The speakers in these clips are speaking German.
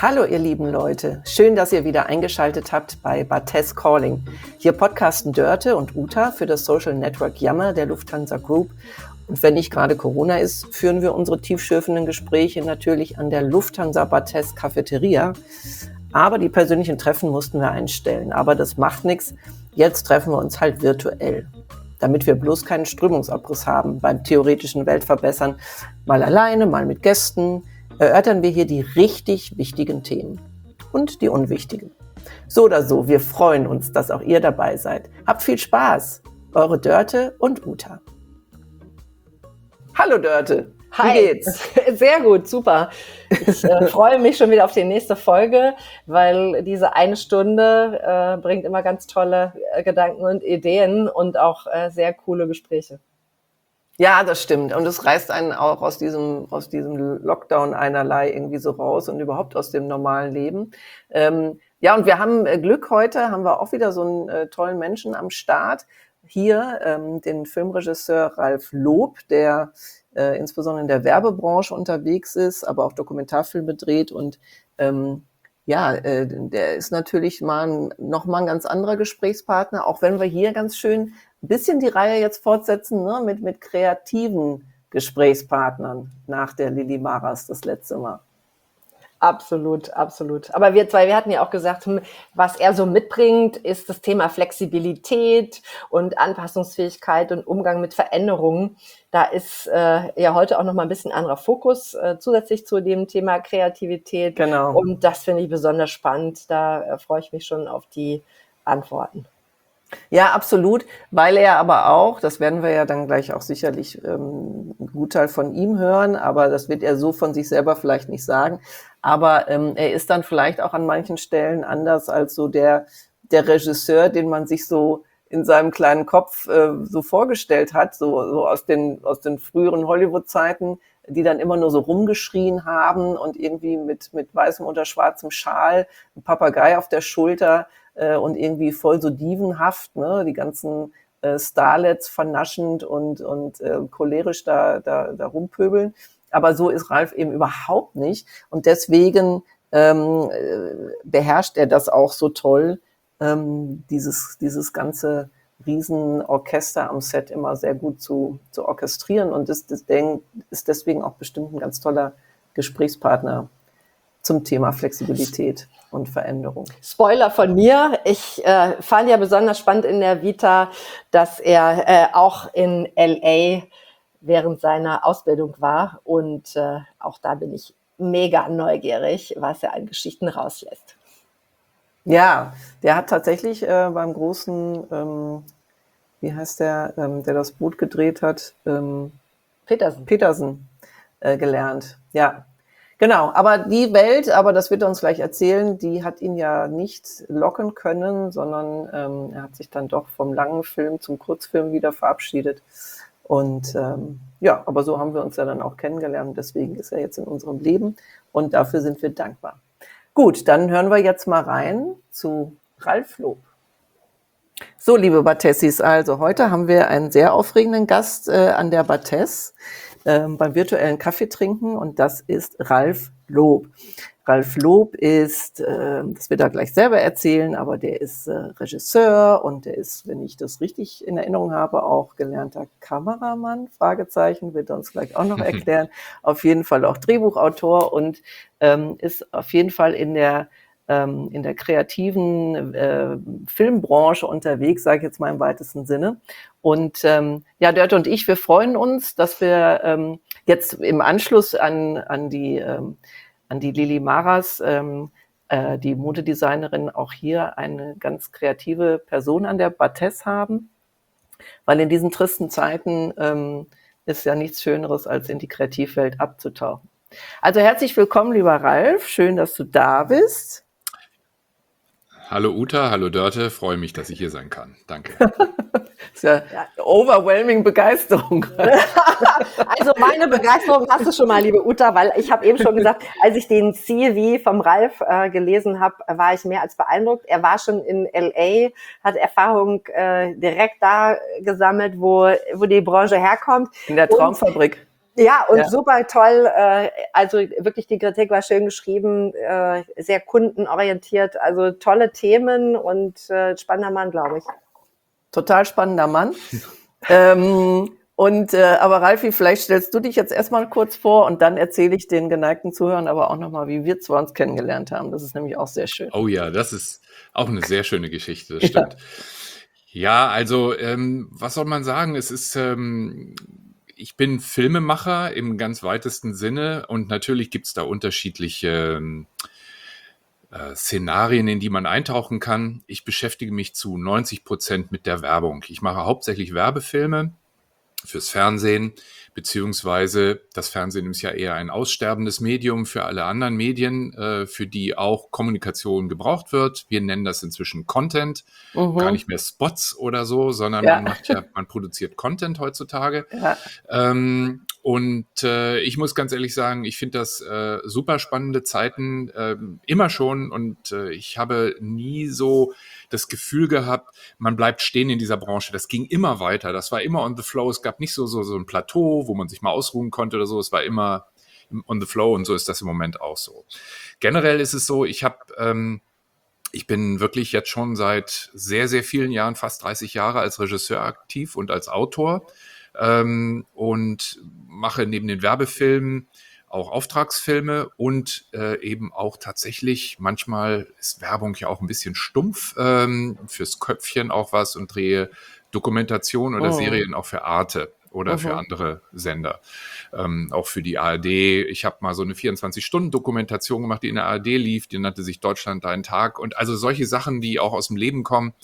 Hallo ihr lieben Leute, schön, dass ihr wieder eingeschaltet habt bei Bates Calling. Hier podcasten Dörte und Uta für das Social Network Yammer der Lufthansa Group. Und wenn nicht gerade Corona ist, führen wir unsere tiefschürfenden Gespräche natürlich an der Lufthansa Bates Cafeteria. Aber die persönlichen Treffen mussten wir einstellen. Aber das macht nichts, jetzt treffen wir uns halt virtuell. Damit wir bloß keinen Strömungsabriss haben beim theoretischen Weltverbessern, mal alleine, mal mit Gästen, erörtern wir hier die richtig wichtigen Themen und die unwichtigen. So oder so, wir freuen uns, dass auch ihr dabei seid. Habt viel Spaß. Eure Dörte und Uta. Hallo Dörte, Hi. Wie geht's? Sehr gut, super. Ich freue mich schon wieder auf die nächste Folge, weil diese eine Stunde bringt immer ganz tolle Gedanken und Ideen und auch sehr coole Gespräche. Ja, das stimmt. Und es reißt einen auch aus diesem Lockdown einerlei irgendwie so raus und überhaupt aus dem normalen Leben. Ja, und wir haben Glück heute, haben wir auch wieder so einen tollen Menschen am Start. Hier den Filmregisseur Ralf Lob, der insbesondere in der Werbebranche unterwegs ist, aber auch Dokumentarfilme dreht. Und der ist natürlich noch mal ein ganz anderer Gesprächspartner, auch wenn wir hier ganz schön ein bisschen die Reihe jetzt fortsetzen, ne, mit kreativen Gesprächspartnern nach der Lili Maras das letzte Mal. Absolut, absolut. Aber wir hatten ja auch gesagt, was er so mitbringt, ist das Thema Flexibilität und Anpassungsfähigkeit und Umgang mit Veränderungen. Da ist ja heute auch noch mal ein bisschen anderer Fokus zusätzlich zu dem Thema Kreativität. Genau. Und das finde ich besonders spannend. Da freue ich mich schon auf die Antworten. Ja, absolut, weil er aber auch, das werden wir ja dann gleich auch sicherlich einen Gutteil von ihm hören, aber das wird er so von sich selber vielleicht nicht sagen, aber er ist dann vielleicht auch an manchen Stellen anders als so der Regisseur, den man sich so in seinem kleinen Kopf so vorgestellt hat, so aus den früheren Hollywood-Zeiten, die dann immer nur so rumgeschrien haben und irgendwie mit weißem oder schwarzem Schal, ein Papagei auf der Schulter und irgendwie voll so dievenhaft, ne, die ganzen Starlets vernaschend und cholerisch da rumpöbeln. Aber so ist Ralf eben überhaupt nicht. Und deswegen beherrscht er das auch so toll, dieses ganze Riesenorchester am Set immer sehr gut zu orchestrieren. Und das ist deswegen auch bestimmt ein ganz toller Gesprächspartner zum Thema Flexibilität und Veränderung. Spoiler von mir. Ich fand ja besonders spannend in der Vita, dass er auch in LA während seiner Ausbildung war. Und auch da bin ich mega neugierig, was er an Geschichten rauslässt. Ja, der hat tatsächlich beim großen, wie heißt der das Boot gedreht hat? Petersen gelernt. Ja, genau. Aber die Welt, aber das wird er uns gleich erzählen, die hat ihn ja nicht locken können, sondern er hat sich dann doch vom langen Film zum Kurzfilm wieder verabschiedet. Und ja, aber so haben wir uns ja dann auch kennengelernt. Deswegen ist er jetzt in unserem Leben und dafür sind wir dankbar. Gut, dann hören wir jetzt mal rein zu Ralf Lob. So, liebe Batessis, also heute haben wir einen sehr aufregenden Gast an der Bates beim virtuellen Kaffee trinken und das ist Ralf Lob. Ralf Lob ist, das wird er gleich selber erzählen, aber der ist Regisseur und der ist, wenn ich das richtig in Erinnerung habe, auch gelernter Kameramann, Fragezeichen, wird er uns gleich auch noch erklären. Auf jeden Fall auch Drehbuchautor und ist auf jeden Fall in der kreativen Filmbranche unterwegs, sage ich jetzt mal im weitesten Sinne. Und ja, Dörte und ich, wir freuen uns, dass wir jetzt im Anschluss an die Lili Maras, die Modedesignerin, auch hier eine ganz kreative Person an der Bates haben, weil in diesen tristen Zeiten ist ja nichts Schöneres, als in die Kreativwelt abzutauchen. Also herzlich willkommen, lieber Ralf, schön, dass du da bist. Hallo Uta, hallo Dörte, freue mich, dass ich hier sein kann. Danke. Das ist ja overwhelming Begeisterung. Also meine Begeisterung hast du schon mal, liebe Uta, weil ich habe eben schon gesagt, als ich den CV vom Ralf gelesen habe, war ich mehr als beeindruckt. Er war schon in LA, hat Erfahrung direkt da gesammelt, wo die Branche herkommt. In der Traumfabrik. Ja, und Ja, super toll. Also wirklich, die Kritik war schön geschrieben, sehr kundenorientiert. Also tolle Themen und spannender Mann, glaube ich. total spannender Mann. Aber Ralfi, vielleicht stellst du dich jetzt erstmal kurz vor und dann erzähle ich den geneigten Zuhörern aber auch nochmal, wie wir zwei uns kennengelernt haben. Das ist nämlich auch sehr schön. Oh ja, das ist auch eine sehr schöne Geschichte, das Ja, stimmt. Ja, also was soll man sagen? Ich bin Filmemacher im ganz weitesten Sinne und natürlich gibt es da unterschiedliche Szenarien, in die man eintauchen kann. Ich beschäftige mich zu 90% mit der Werbung. Ich mache hauptsächlich Werbefilme fürs Fernsehen, beziehungsweise das Fernsehen ist ja eher ein aussterbendes Medium für alle anderen Medien, für die auch Kommunikation gebraucht wird. Wir nennen das inzwischen Content, gar mhm. nicht mehr Spots oder so, sondern Ja, man produziert Content heutzutage. ja, Ich muss ganz ehrlich sagen, ich finde das super spannende Zeiten, immer schon, und ich habe nie so das Gefühl gehabt, man bleibt stehen in dieser Branche. Das ging immer weiter. Das war immer on the flow. Es gab nicht so ein Plateau, wo man sich mal ausruhen konnte oder so. Es war immer on the flow, und so ist das im Moment auch so. Generell ist es so, ich bin wirklich jetzt schon seit sehr, sehr vielen Jahren, fast 30 Jahre als Regisseur aktiv und als Autor, und mache neben den Werbefilmen auch Auftragsfilme und eben auch tatsächlich, manchmal ist Werbung ja auch ein bisschen stumpf, fürs Köpfchen auch was, und drehe Dokumentation oder mhm. Serien auch für Arte oder für Mhm. andere Sender, auch für die ARD. Ich habe mal so eine 24-Stunden-Dokumentation gemacht, die in der ARD lief, die nannte sich Deutschland dein Tag, und also solche Sachen, die auch aus dem Leben kommen,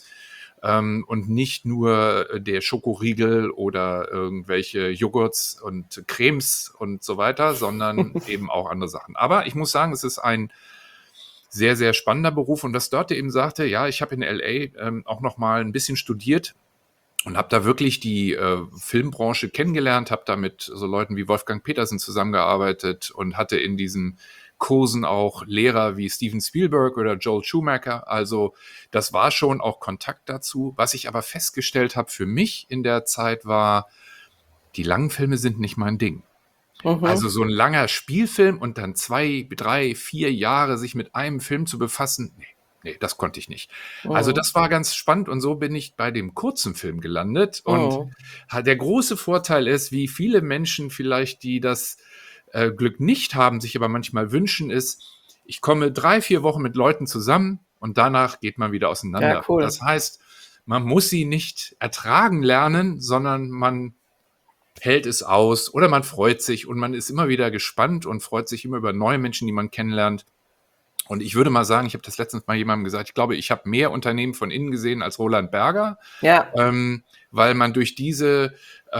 und nicht nur der Schokoriegel oder irgendwelche Joghurts und Cremes und so weiter, sondern eben auch andere Sachen. Aber ich muss sagen, es ist ein sehr, sehr spannender Beruf, und was Dörte eben sagte, ja, ich habe in LA auch noch mal ein bisschen studiert und habe da wirklich die Filmbranche kennengelernt, habe da mit so Leuten wie Wolfgang Petersen zusammengearbeitet und hatte in diesen Kursen auch Lehrer wie Steven Spielberg oder Joel Schumacher. Also das war schon auch Kontakt dazu. Was ich aber festgestellt habe für mich in der Zeit war, die langen Filme sind nicht mein Ding. Also Mhm. so ein langer Spielfilm und dann 2, 3, 4 Jahre sich mit einem Film zu befassen, nee, das konnte ich nicht. Also Mhm. das war ganz spannend, und so bin ich bei dem kurzen Film gelandet. Und Mhm. der große Vorteil ist, wie viele Menschen vielleicht, die das Glück nicht haben, sich aber manchmal wünschen, ist, ich komme 3, 4 Wochen mit Leuten zusammen und danach geht man wieder Ja, auseinander. cool. Das heißt, man muss sie nicht ertragen lernen, sondern man hält es aus oder man freut sich, und man ist immer wieder gespannt und freut sich immer über neue Menschen, die man kennenlernt. Und ich würde mal sagen, ich habe das letztens mal jemandem gesagt, ich glaube, ich habe mehr Unternehmen von innen gesehen als Roland Berger, Ja, weil man durch diese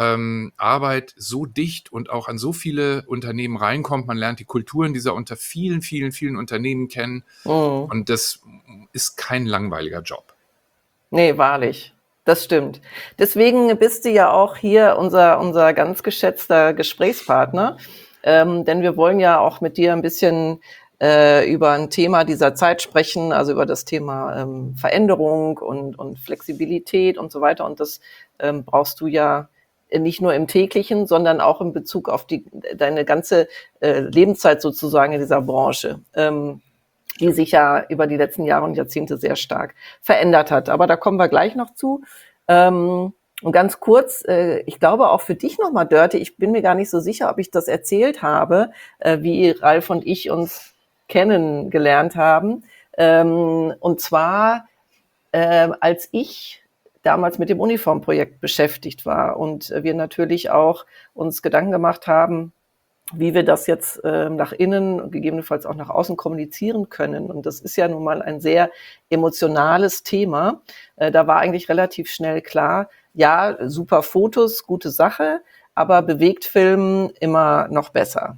Arbeit so dicht und auch an so viele Unternehmen reinkommt. Man lernt die Kulturen dieser unter vielen, vielen, vielen Unternehmen kennen, mhm. und das ist kein langweiliger Job. Ne, wahrlich. Das stimmt. Deswegen bist du ja auch hier unser ganz geschätzter Gesprächspartner, denn wir wollen ja auch mit dir ein bisschen über ein Thema dieser Zeit sprechen, also über das Thema Veränderung und Flexibilität und so weiter. Und das brauchst du ja nicht nur im täglichen, sondern auch in Bezug auf deine ganze Lebenszeit sozusagen in dieser Branche. Die Stimmt. sich ja über die letzten Jahre und Jahrzehnte sehr stark verändert hat. Aber da kommen wir gleich noch zu. Und ganz kurz, ich glaube auch für dich nochmal, Dörte, ich bin mir gar nicht so sicher, ob ich das erzählt habe, wie Ralf und ich uns kennengelernt haben. Und zwar, als ich damals mit dem Uniformprojekt beschäftigt war und wir natürlich auch uns Gedanken gemacht haben, wie wir das jetzt nach innen und gegebenenfalls auch nach außen kommunizieren können. Und das ist ja nun mal ein sehr emotionales Thema. Da war eigentlich relativ schnell klar, ja, super Fotos, gute Sache, aber Bewegtfilm immer noch besser.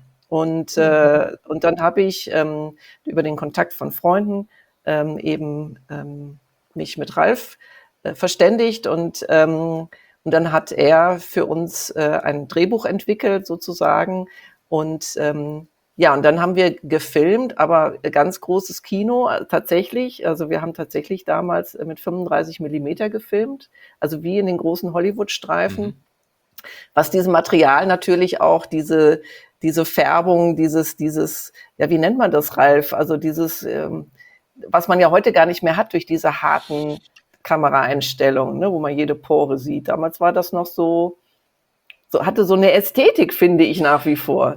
Und dann habe ich über den Kontakt von Freunden eben mich mit Ralf verständigt und dann hat er für uns ein Drehbuch entwickelt sozusagen ja, und dann haben wir gefilmt, aber ganz großes Kino tatsächlich. Also wir haben tatsächlich damals mit 35 Millimeter gefilmt, also wie in den großen Mhm. Hollywood-Streifen. was diesem Material natürlich auch diese Färbung, ja, wie nennt man das, Ralf? Also was man ja heute gar nicht mehr hat durch diese harten Kameraeinstellungen, ne, wo man jede Pore sieht. Damals war das noch hatte so eine Ästhetik, finde ich nach wie vor.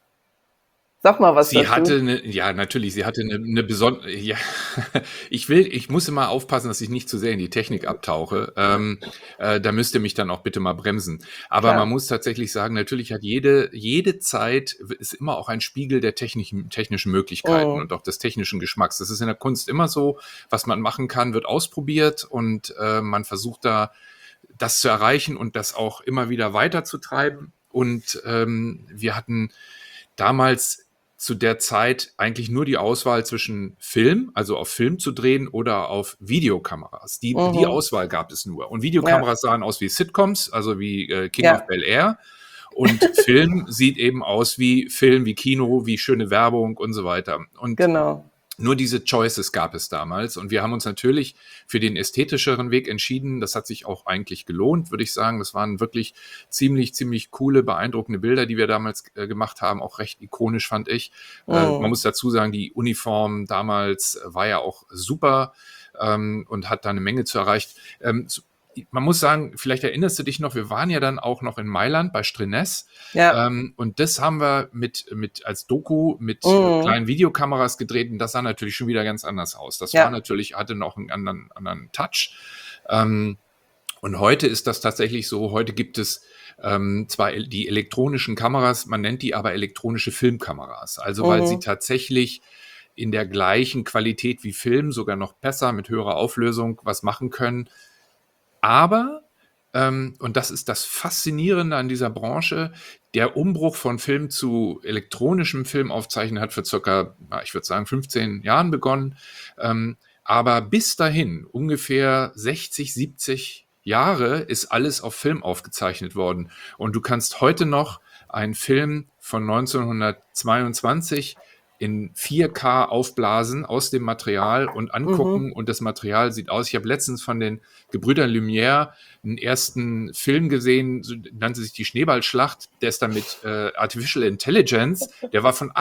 Sag mal was dazu. Natürlich, sie hatte eine besondere, ja, ich muss immer aufpassen, dass ich nicht zu sehr in die Technik abtauche. Da müsst ihr mich dann auch bitte mal bremsen. Aber Klar. man muss tatsächlich sagen, natürlich hat jede Zeit ist immer auch ein Spiegel der technischen Möglichkeiten und auch des technischen Geschmacks. Das ist in der Kunst immer so, was man machen kann, wird ausprobiert und man versucht da das zu erreichen und das auch immer wieder weiterzutreiben. Und wir hatten damals zu der Zeit eigentlich nur die Auswahl zwischen Film, also auf Film zu drehen oder auf Videokameras. Die Auswahl gab es nur. Und Videokameras sahen aus wie Sitcoms, also wie King of Bel-Air. Und Film sieht eben aus wie Film, wie Kino, wie schöne Werbung und so weiter. Und genau. Nur diese Choices gab es damals und wir haben uns natürlich für den ästhetischeren Weg entschieden. Das hat sich auch eigentlich gelohnt, würde ich sagen. Das waren wirklich ziemlich coole, beeindruckende Bilder, die wir damals gemacht haben. Auch recht ikonisch, fand ich. Man muss dazu sagen, die Uniform damals war ja auch super und hat da eine Menge zu erreicht. Man muss sagen, vielleicht erinnerst du dich noch, wir waren ja dann auch noch in Mailand bei Strenes. Ja. Und das haben wir als Doku mit kleinen Videokameras gedreht und das sah natürlich schon wieder ganz anders aus. Das war natürlich, hatte noch einen anderen Touch. Und heute ist das tatsächlich so, heute gibt es zwar die elektronischen Kameras, man nennt die aber elektronische Filmkameras. Also weil sie tatsächlich in der gleichen Qualität wie Film, sogar noch besser mit höherer Auflösung was machen können. Aber, und das ist das Faszinierende an dieser Branche, der Umbruch von Film zu elektronischem Filmaufzeichnen hat für circa, ich würde sagen, 15 Jahren begonnen. Aber bis dahin, ungefähr 60, 70 Jahre, ist alles auf Film aufgezeichnet worden. Und du kannst heute noch einen Film von 1922 in 4K aufblasen aus dem Material und angucken und das Material sieht aus. Ich habe letztens von den Gebrüdern Lumière einen ersten Film gesehen, nannte sich die Schneeballschlacht, der ist dann mit Artificial Intelligence, der war von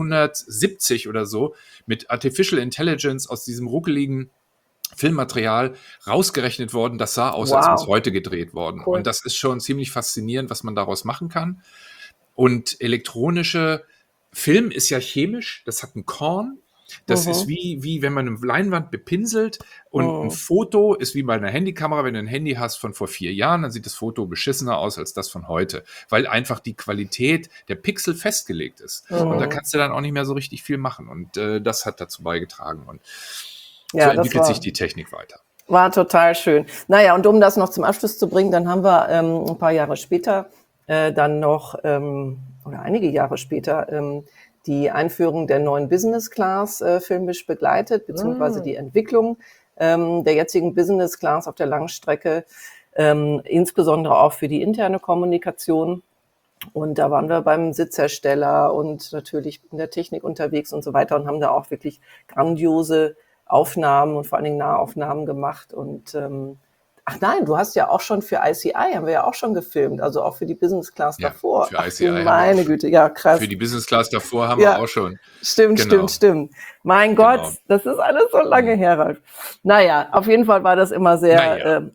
1870 oder so, mit Artificial Intelligence aus diesem ruckeligen Filmmaterial rausgerechnet worden. Das sah aus, als wäre es heute gedreht worden. Cool. Und das ist schon ziemlich faszinierend, was man daraus machen kann. Und elektronische Film ist ja chemisch, das hat ein Korn. Das ist wie wenn man eine Leinwand bepinselt und ein Foto ist wie bei einer Handykamera. Wenn du ein Handy hast von vor 4 Jahren, dann sieht das Foto beschissener aus als das von heute, weil einfach die Qualität der Pixel festgelegt ist. Und da kannst du dann auch nicht mehr so richtig viel machen. Und das hat dazu beigetragen. Und so entwickelt sich die Technik weiter. War total schön. Naja, und um das noch zum Abschluss zu bringen, dann haben wir ein paar Jahre später dann noch, oder einige Jahre später, die Einführung der neuen Business Class filmisch begleitet, beziehungsweise die Entwicklung der jetzigen Business Class auf der Langstrecke, insbesondere auch für die interne Kommunikation. Und da waren wir beim Sitzhersteller und natürlich in der Technik unterwegs und so weiter und haben da auch wirklich grandiose Aufnahmen und vor allen Dingen Nahaufnahmen gemacht. Und ach nein, du hast ja auch schon für ICI, haben wir ja auch schon gefilmt, also auch für die Business Class davor. Für ICI meine Güte, ja krass. Für die Business Class davor haben wir auch schon. Stimmt. Mein Gott, das ist alles so lange her, Ralf. Naja, auf jeden Fall war das immer sehr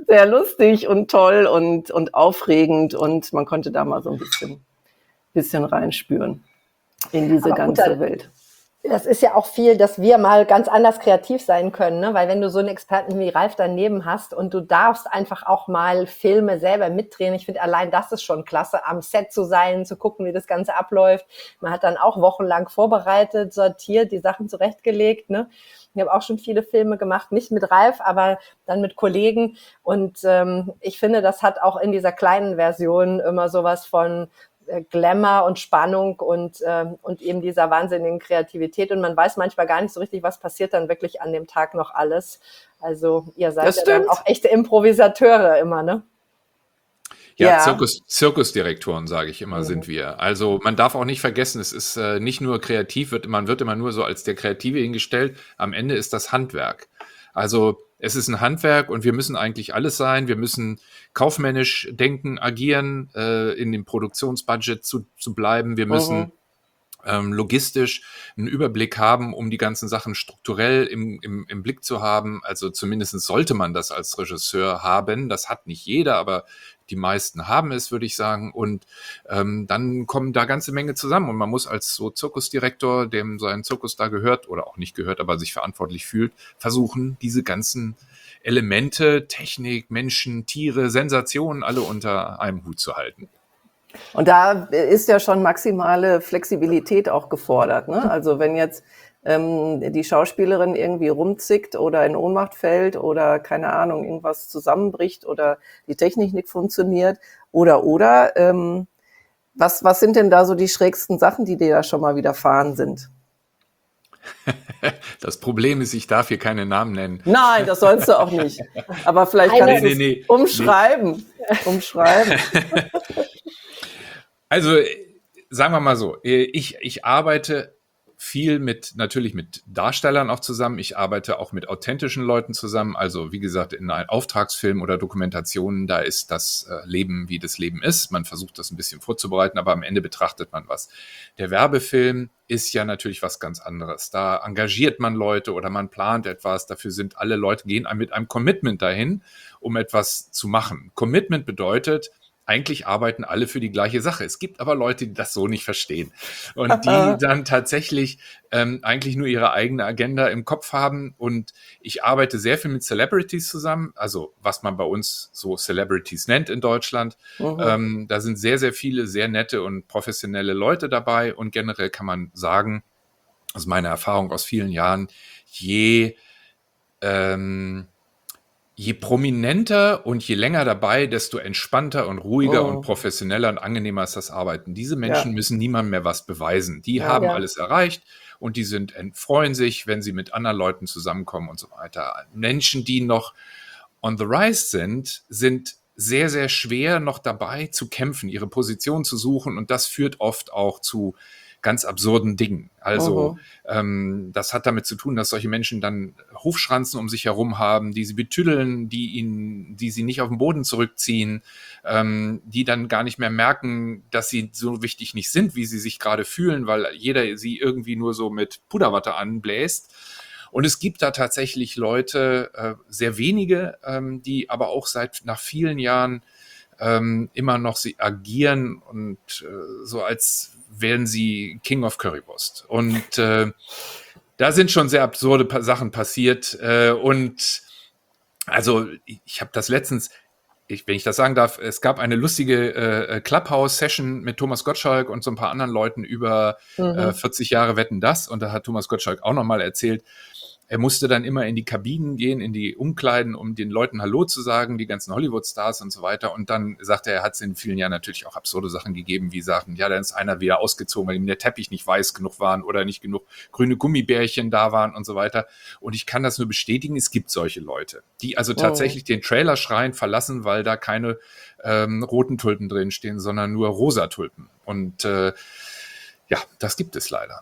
lustig und toll und aufregend und man konnte da mal so ein bisschen reinspüren in diese ganze Welt. Das ist ja auch viel, dass wir mal ganz anders kreativ sein können, ne? Weil wenn du so einen Experten wie Ralf daneben hast und du darfst einfach auch mal Filme selber mitdrehen, ich finde allein das ist schon klasse, am Set zu sein, zu gucken, wie das Ganze abläuft. Man hat dann auch wochenlang vorbereitet, sortiert, die Sachen zurechtgelegt, ne? Ich habe auch schon viele Filme gemacht, nicht mit Ralf, aber dann mit Kollegen und ich finde, das hat auch in dieser kleinen Version immer sowas von Glamour und Spannung und eben dieser wahnsinnigen Kreativität und man weiß manchmal gar nicht so richtig, was passiert dann wirklich an dem Tag noch alles. Also ihr seid ja dann auch echte Improvisateure immer, ne? Ja, Zirkusdirektoren, sage ich immer, sind wir. Also man darf auch nicht vergessen, es ist nicht nur kreativ, man wird immer nur so als der Kreative hingestellt, am Ende ist das Handwerk. Also Es ist ein Handwerk und wir müssen eigentlich alles sein. Wir müssen kaufmännisch denken, agieren, in dem Produktionsbudget zu bleiben. Wir müssen logistisch einen Überblick haben, um die ganzen Sachen strukturell im Blick zu haben. Also zumindest sollte man das als Regisseur haben. Das hat nicht jeder, aber die meisten haben es, würde ich sagen. Und dann kommen da ganze Menge zusammen. Und man muss als so Zirkusdirektor, dem sein Zirkus da gehört oder auch nicht gehört, aber sich verantwortlich fühlt, versuchen, diese ganzen Elemente, Technik, Menschen, Tiere, Sensationen alle unter einem Hut zu halten. Und da ist ja schon maximale Flexibilität auch gefordert, ne? Also wenn jetzt die Schauspielerin irgendwie rumzickt oder in Ohnmacht fällt oder keine Ahnung, irgendwas zusammenbricht oder die Technik nicht funktioniert oder was sind denn da so die schrägsten Sachen, die dir da schon mal widerfahren sind? Das Problem ist, ich darf hier keine Namen nennen. Nein, das sollst du auch nicht. Aber vielleicht kannst du es umschreiben. Also, sagen wir mal so, ich arbeite viel natürlich mit Darstellern auch zusammen. Ich arbeite auch mit authentischen Leuten zusammen. Also, wie gesagt, in einem Auftragsfilm oder Dokumentationen, da ist das Leben, wie das Leben ist. Man versucht das ein bisschen vorzubereiten, aber am Ende betrachtet man was. Der Werbefilm ist ja natürlich was ganz anderes. Da engagiert man Leute oder man plant etwas. Dafür sind alle Leute, gehen mit einem Commitment dahin, um etwas zu machen. Commitment bedeutet, eigentlich arbeiten alle für die gleiche Sache. Es gibt aber Leute, die das so nicht verstehen und die dann tatsächlich eigentlich nur ihre eigene Agenda im Kopf haben. Und ich arbeite sehr viel mit Celebrities zusammen, also was man bei uns so Celebrities nennt in Deutschland. Da sind sehr, sehr viele sehr nette und professionelle Leute dabei. Und generell kann man sagen, aus meiner Erfahrung aus vielen Jahren, je prominenter und je länger dabei, desto entspannter und ruhiger und professioneller und angenehmer ist das Arbeiten. Diese Menschen müssen niemandem mehr was beweisen. Die haben alles erreicht und die freuen sich, wenn sie mit anderen Leuten zusammenkommen und so weiter. Menschen, die noch on the rise sind sehr, sehr schwer noch dabei zu kämpfen, ihre Position zu suchen, und das führt oft auch zu ganz absurden Dingen. Also das hat damit zu tun, dass solche Menschen dann Hofschranzen um sich herum haben, die sie betüddeln, die sie nicht auf den Boden zurückziehen, die dann gar nicht mehr merken, dass sie so wichtig nicht sind, wie sie sich gerade fühlen, weil jeder sie irgendwie nur so mit Puderwatte anbläst. Und es gibt da tatsächlich Leute, sehr wenige, die aber auch nach vielen Jahren immer noch sie agieren und so als wären sie King of Currywurst. Und da sind schon sehr absurde Sachen passiert. Und also ich habe das letztens, wenn ich das sagen darf, es gab eine lustige Clubhouse-Session mit Thomas Gottschalk und so ein paar anderen Leuten über 40 Jahre Wetten, dass. Und da hat Thomas Gottschalk auch nochmal erzählt, er musste dann immer in die Kabinen gehen, in die Umkleiden, um den Leuten Hallo zu sagen, die ganzen Hollywood-Stars und so weiter. Und dann sagte er, hat es in vielen Jahren natürlich auch absurde Sachen gegeben, wie sagten, ja, dann ist einer wieder ausgezogen, weil ihm der Teppich nicht weiß genug waren oder nicht genug grüne Gummibärchen da waren und so weiter. Und ich kann das nur bestätigen, es gibt solche Leute, die also tatsächlich den Trailerschrein verlassen, weil da keine roten Tulpen drinstehen, sondern nur rosa Tulpen. Und ja, das gibt es leider.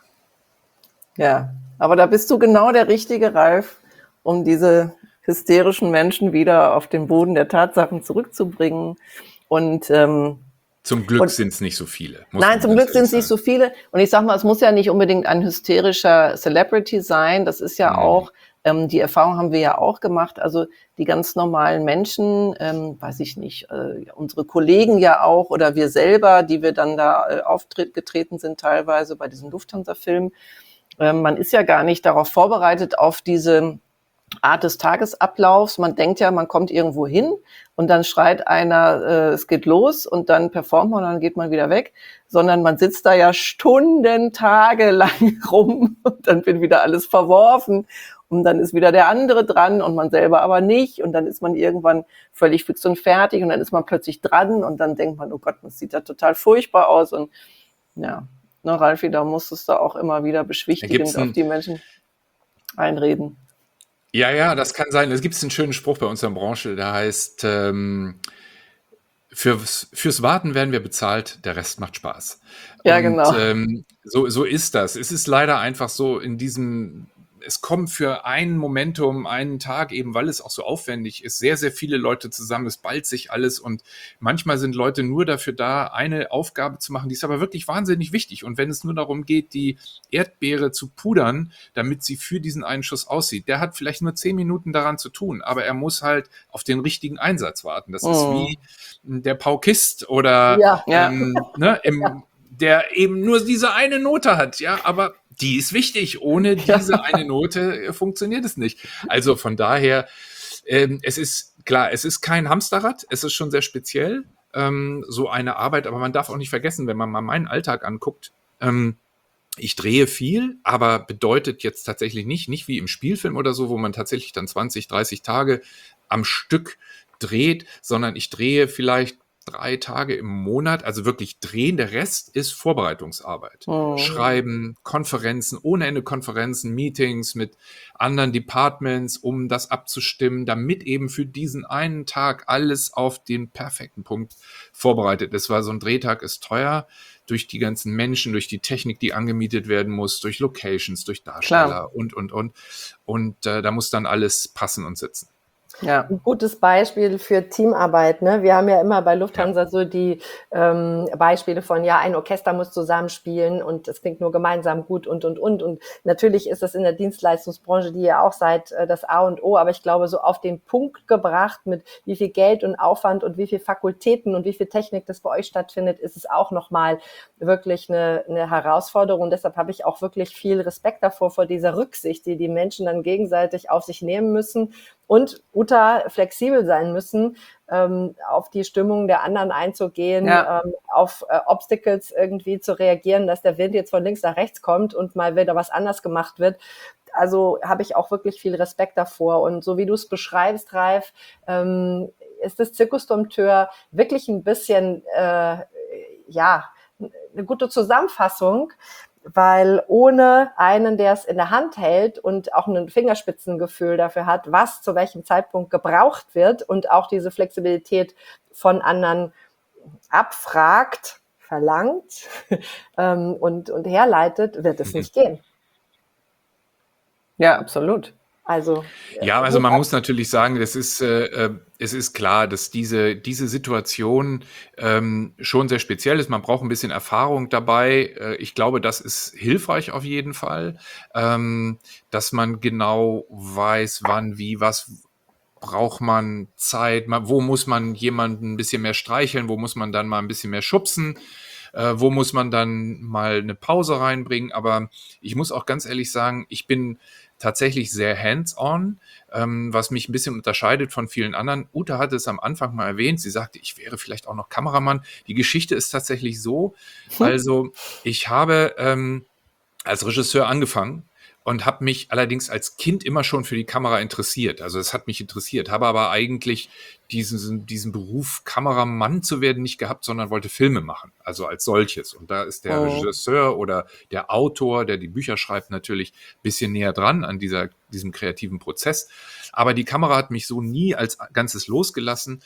Ja, aber da bist du genau der richtige, Ralf, um diese hysterischen Menschen wieder auf den Boden der Tatsachen zurückzubringen. Und zum Glück sind es nicht so viele. Nein, zum Glück sind es nicht so viele. Und ich sag mal, es muss ja nicht unbedingt ein hysterischer Celebrity sein. Das ist ja auch, die Erfahrung haben wir ja auch gemacht. Also die ganz normalen Menschen, weiß ich nicht, unsere Kollegen ja auch oder wir selber, die wir dann da aufgetreten sind teilweise bei diesen Lufthansa-Filmen. Man ist ja gar nicht darauf vorbereitet, auf diese Art des Tagesablaufs. Man denkt ja, man kommt irgendwo hin und dann schreit einer, es geht los und dann performt man und dann geht man wieder weg. Sondern man sitzt da ja Stunden, Tage lang rum und dann wird wieder alles verworfen und dann ist wieder der andere dran und man selber aber nicht. Und dann ist man irgendwann völlig fix und fertig und dann ist man plötzlich dran und dann denkt man, oh Gott, das sieht ja total furchtbar aus. Und ja, ne, Ralfi, da musstest du auch immer wieder beschwichtigend auf die Menschen einreden. Ja, das kann sein. Es gibt einen schönen Spruch bei unserer Branche, der heißt, fürs Warten werden wir bezahlt, der Rest macht Spaß. Ja, und, genau. So ist das. Es ist leider einfach so, in diesem es kommen für ein Momentum, einen Tag, eben weil es auch so aufwendig ist, sehr, sehr viele Leute zusammen, es ballt sich alles und manchmal sind Leute nur dafür da, eine Aufgabe zu machen, die ist aber wirklich wahnsinnig wichtig. Und wenn es nur darum geht, die Erdbeere zu pudern, damit sie für diesen einen Schuss aussieht, der hat vielleicht nur 10 Minuten daran zu tun, aber er muss halt auf den richtigen Einsatz warten. Das ist wie der Paukist oder Ja. der eben nur diese eine Note hat, ja, aber die ist wichtig. Ohne diese eine Note funktioniert es nicht. Also von daher, es ist klar, es ist kein Hamsterrad, es ist schon sehr speziell, so eine Arbeit, aber man darf auch nicht vergessen, wenn man mal meinen Alltag anguckt, ich drehe viel, aber bedeutet jetzt tatsächlich nicht wie im Spielfilm oder so, wo man tatsächlich dann 20, 30 Tage am Stück dreht, sondern ich drehe vielleicht 3 Tage im Monat, also wirklich drehen. Der Rest ist Vorbereitungsarbeit. Schreiben, Konferenzen, ohne Ende Konferenzen, Meetings mit anderen Departments, um das abzustimmen, damit eben für diesen einen Tag alles auf den perfekten Punkt vorbereitet ist. Weil so ein Drehtag ist teuer durch die ganzen Menschen, durch die Technik, die angemietet werden muss, durch Locations, durch Darsteller und. Und da muss dann alles passen und sitzen. Ja. Ein gutes Beispiel für Teamarbeit, ne? Wir haben ja immer bei Lufthansa so die Beispiele von, ja, ein Orchester muss zusammenspielen und es klingt nur gemeinsam gut und. Und natürlich ist das in der Dienstleistungsbranche, die ihr auch seid, das A und O, aber ich glaube, so auf den Punkt gebracht, mit wie viel Geld und Aufwand und wie viel Fakultäten und wie viel Technik das bei euch stattfindet, ist es auch nochmal wirklich eine Herausforderung. Und deshalb habe ich auch wirklich viel Respekt davor, vor dieser Rücksicht, die die Menschen dann gegenseitig auf sich nehmen müssen und flexibel sein müssen, auf die Stimmung der anderen einzugehen, auf Obstacles irgendwie zu reagieren, dass der Wind jetzt von links nach rechts kommt und mal wieder was anders gemacht wird. Also habe ich auch wirklich viel Respekt davor. Und so wie du es beschreibst, Ralf, ist das Zirkusdompteur wirklich ein bisschen, eine gute Zusammenfassung, weil ohne einen, der es in der Hand hält und auch ein Fingerspitzengefühl dafür hat, was zu welchem Zeitpunkt gebraucht wird und auch diese Flexibilität von anderen abfragt, verlangt und herleitet, wird es nicht gehen. Ja, absolut. Also man muss natürlich sagen, es ist klar, dass diese Situation schon sehr speziell ist. Man braucht ein bisschen Erfahrung dabei. Ich glaube, das ist hilfreich auf jeden Fall, dass man genau weiß, wann, wie, was braucht man Zeit, wo muss man jemanden ein bisschen mehr streicheln, wo muss man dann mal ein bisschen mehr schubsen. Wo muss man dann mal eine Pause reinbringen? Aber ich muss auch ganz ehrlich sagen, ich bin tatsächlich sehr hands-on, was mich ein bisschen unterscheidet von vielen anderen. Ute hatte es am Anfang mal erwähnt, sie sagte, ich wäre vielleicht auch noch Kameramann. Die Geschichte ist tatsächlich so, also ich habe als Regisseur angefangen und habe mich allerdings als Kind immer schon für die Kamera interessiert. Also es hat mich interessiert, habe aber eigentlich diesen Beruf Kameramann zu werden nicht gehabt, sondern wollte Filme machen, also als solches. Und da ist der Regisseur oder der Autor, der die Bücher schreibt, natürlich ein bisschen näher dran an diesem kreativen Prozess. Aber die Kamera hat mich so nie als Ganzes losgelassen.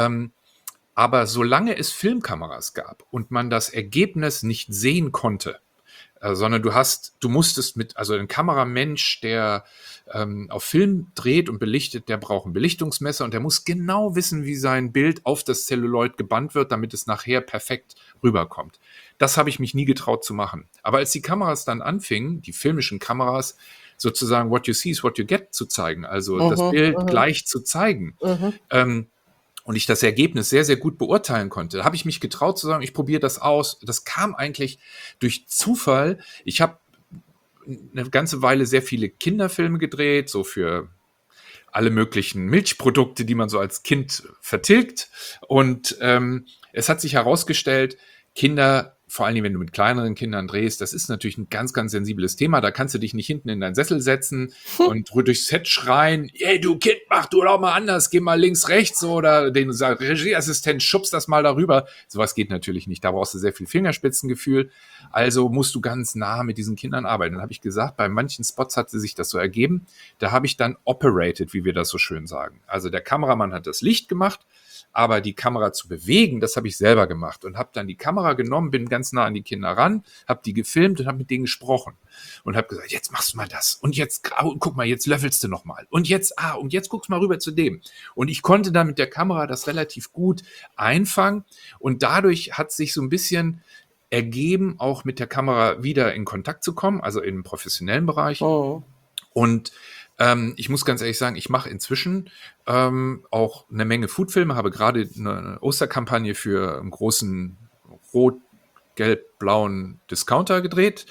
Aber solange es Filmkameras gab und man das Ergebnis nicht sehen konnte, sondern du musstest also ein Kameramensch, der auf Film dreht und belichtet, der braucht ein Belichtungsmesser und der muss genau wissen, wie sein Bild auf das Celluloid gebannt wird, damit es nachher perfekt rüberkommt. Das habe ich mich nie getraut zu machen. Aber als die Kameras dann anfingen, die filmischen Kameras, sozusagen what you see is what you get zu zeigen, also das Bild gleich zu zeigen, und ich das Ergebnis sehr, sehr gut beurteilen konnte, da habe ich mich getraut zu sagen, ich probiere das aus. Das kam eigentlich durch Zufall. Ich habe eine ganze Weile sehr viele Kinderfilme gedreht, so für alle möglichen Milchprodukte, die man so als Kind vertilgt. Und es hat sich herausgestellt, Kinder, vor allen Dingen, wenn du mit kleineren Kindern drehst, das ist natürlich ein ganz, ganz sensibles Thema. Da kannst du dich nicht hinten in deinen Sessel setzen und durchs Set schreien, hey, du Kind, mach du doch mal anders, geh mal links, rechts, oder den Regieassistent schubst das mal darüber. Sowas geht natürlich nicht. Da brauchst du sehr viel Fingerspitzengefühl. Also musst du ganz nah mit diesen Kindern arbeiten. Dann habe ich gesagt, bei manchen Spots hat sich das so ergeben. Da habe ich dann operated, wie wir das so schön sagen. Also der Kameramann hat das Licht gemacht, Aber die Kamera zu bewegen, das habe ich selber gemacht und habe dann die Kamera genommen, bin ganz nah an die Kinder ran, habe die gefilmt und habe mit denen gesprochen und habe gesagt, jetzt machst du mal das und jetzt, guck mal, jetzt löffelst du noch mal und jetzt guckst du mal rüber zu dem. Und ich konnte dann mit der Kamera das relativ gut einfangen und dadurch hat sich so ein bisschen ergeben, auch mit der Kamera wieder in Kontakt zu kommen, also im professionellen Bereich. Mhm. Und ich muss ganz ehrlich sagen, ich mache inzwischen auch eine Menge Foodfilme, habe gerade eine Osterkampagne für einen großen rot-gelb-blauen Discounter gedreht.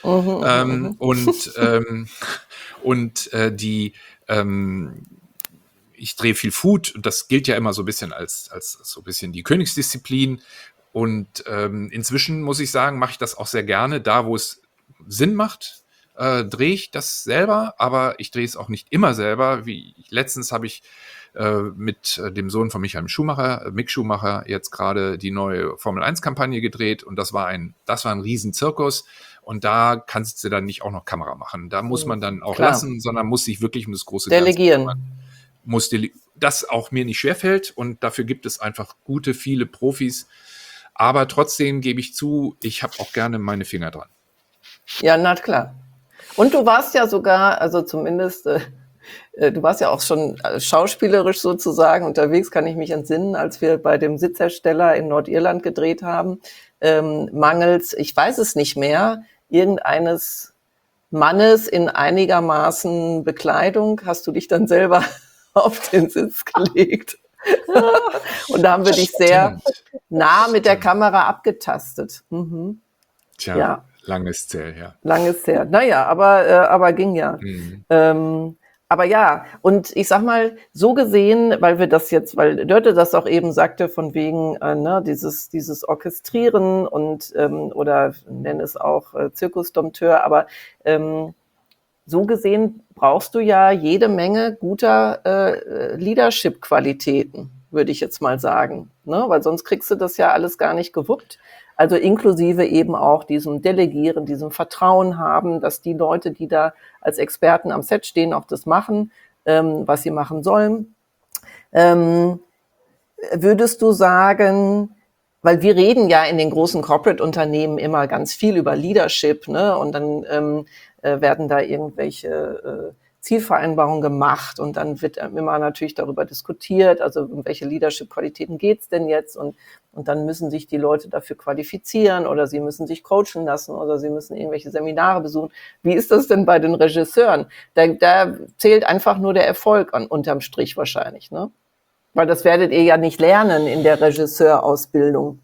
Ich drehe viel Food und das gilt ja immer so ein bisschen als so ein bisschen die Königsdisziplin. Und inzwischen muss ich sagen, mache ich das auch sehr gerne. Da, wo es Sinn macht, drehe ich das selber, aber ich drehe es auch nicht immer selber. Letztens habe ich mit dem Sohn von Michael Schumacher, Mick Schumacher, jetzt gerade die neue Formel-1-Kampagne gedreht und das war ein Riesenzirkus und da kannst du dann nicht auch noch Kamera machen. Da muss man dann auch lassen, sondern muss sich wirklich um das große Delegieren. Das auch mir nicht schwerfällt und dafür gibt es einfach viele Profis. Aber trotzdem gebe ich zu, ich habe auch gerne meine Finger dran. Ja, na klar. Und du warst ja sogar, also zumindest, du warst ja auch schon schauspielerisch sozusagen unterwegs, kann ich mich entsinnen, als wir bei dem Sitzhersteller in Nordirland gedreht haben, mangels, ich weiß es nicht mehr, irgendeines Mannes in einigermaßen Bekleidung, hast du dich dann selber auf den Sitz gelegt. Und da haben wir dich sehr nah mit der Kamera abgetastet. Mhm. Tja, ja. Langes Zähl, ja. Langes Zähl. Naja, aber ging ja. Aber ja, und ich sag mal, so gesehen, weil Dörte das auch eben sagte, von wegen dieses Orchestrieren und oder nenne es auch Zirkusdompteur, aber so gesehen brauchst du ja jede Menge guter Leadership-Qualitäten, würde ich jetzt mal sagen. Ne? Weil sonst kriegst du das ja alles gar nicht gewuppt. Also inklusive eben auch diesem Delegieren, diesem Vertrauen haben, dass die Leute, die da als Experten am Set stehen, auch das machen, was sie machen sollen. Würdest du sagen, weil wir reden ja in den großen Corporate-Unternehmen immer ganz viel über Leadership, ne? Und dann werden da irgendwelche Zielvereinbarungen gemacht und dann wird immer natürlich darüber diskutiert, also um welche Leadership-Qualitäten geht's denn jetzt und dann müssen sich die Leute dafür qualifizieren oder sie müssen sich coachen lassen oder sie müssen irgendwelche Seminare besuchen. Wie ist das denn bei den Regisseuren? Da zählt einfach nur der Erfolg unterm Strich wahrscheinlich, ne? Weil das werdet ihr ja nicht lernen in der Regisseurausbildung.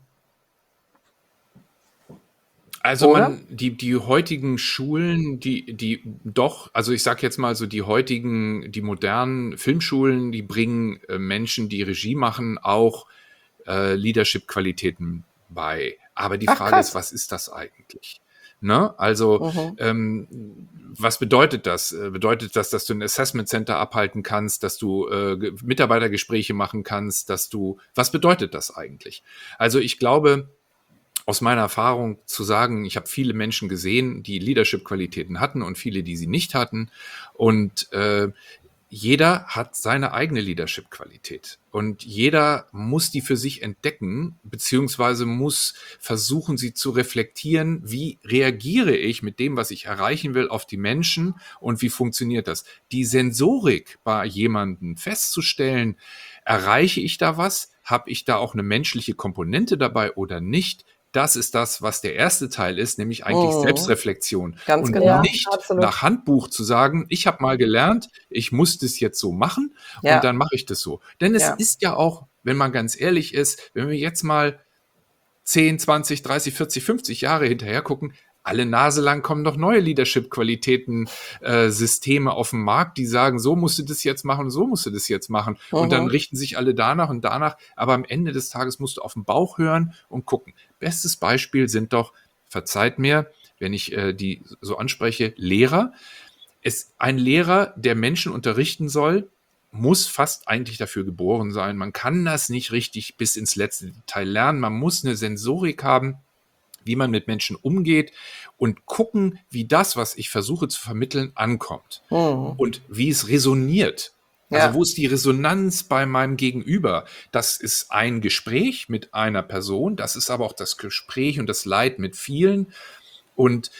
Also die heutigen Schulen, also ich sag jetzt mal so, die modernen Filmschulen, die bringen Menschen, die Regie machen, auch Leadership-Qualitäten bei. Aber die Frage ist, was ist das eigentlich? Ne? Also was bedeutet das? Bedeutet das, dass du ein Assessment Center abhalten kannst, dass du Mitarbeitergespräche machen kannst, was bedeutet das eigentlich? Also ich glaube, aus meiner Erfahrung zu sagen, ich habe viele Menschen gesehen, die Leadership-Qualitäten hatten und viele, die sie nicht hatten. Und jeder hat seine eigene Leadership-Qualität. Und jeder muss die für sich entdecken, beziehungsweise muss versuchen, sie zu reflektieren. Wie reagiere ich mit dem, was ich erreichen will, auf die Menschen und wie funktioniert das? Die Sensorik bei jemandem festzustellen, erreiche ich da was? Habe ich da auch eine menschliche Komponente dabei oder nicht? Das ist das, was der erste Teil ist, nämlich eigentlich Selbstreflexion. Ganz und genau. nicht Absolut. nach Handbuch zu sagen, ich habe mal gelernt, ich muss das jetzt so machen und dann mache ich das so. Denn es ist ja auch, wenn man ganz ehrlich ist, wenn wir jetzt mal 10, 20, 30, 40, 50 Jahre hinterher gucken, alle Nase lang kommen noch neue Leadership-Qualitäten, Systeme auf den Markt, die sagen, so musst du das jetzt machen, so musst du das jetzt machen. Und dann richten sich alle danach und danach. Aber am Ende des Tages musst du auf den Bauch hören und gucken. Bestes Beispiel sind doch, verzeiht mir, wenn ich die so anspreche, Lehrer. Ein Lehrer, der Menschen unterrichten soll, muss fast eigentlich dafür geboren sein. Man kann das nicht richtig bis ins letzte Detail lernen. Man muss eine Sensorik haben, wie man mit Menschen umgeht und gucken, wie das, was ich versuche zu vermitteln, ankommt und wie es resoniert. Also Ja. wo ist die Resonanz bei meinem Gegenüber? Das ist ein Gespräch mit einer Person, das ist aber auch das Gespräch und das Leid mit vielen. Und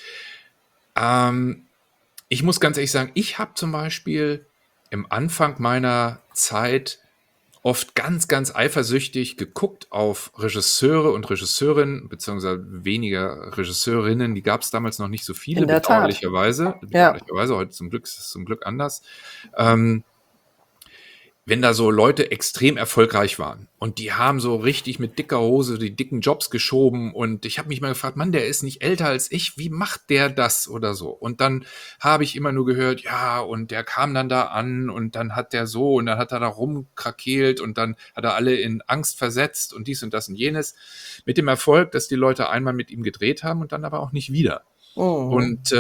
ich muss ganz ehrlich sagen, ich habe zum Beispiel im Anfang meiner Zeit oft ganz, ganz eifersüchtig geguckt auf Regisseure und Regisseurinnen, beziehungsweise weniger Regisseurinnen, die gab es damals noch nicht so viele, In der Tat. Ja. heute zum Glück ist es zum Glück anders. Wenn da so Leute extrem erfolgreich waren und die haben so richtig mit dicker Hose die dicken Jobs geschoben und ich habe mich mal gefragt, Mann, der ist nicht älter als ich, wie macht der das oder so? Und dann habe ich immer nur gehört, ja, und der kam dann da an und dann hat der so und dann hat er da rumkrakeelt und dann hat er alle in Angst versetzt und dies und das und jenes. Mit dem Erfolg, dass die Leute einmal mit ihm gedreht haben und dann aber auch nicht wieder. Und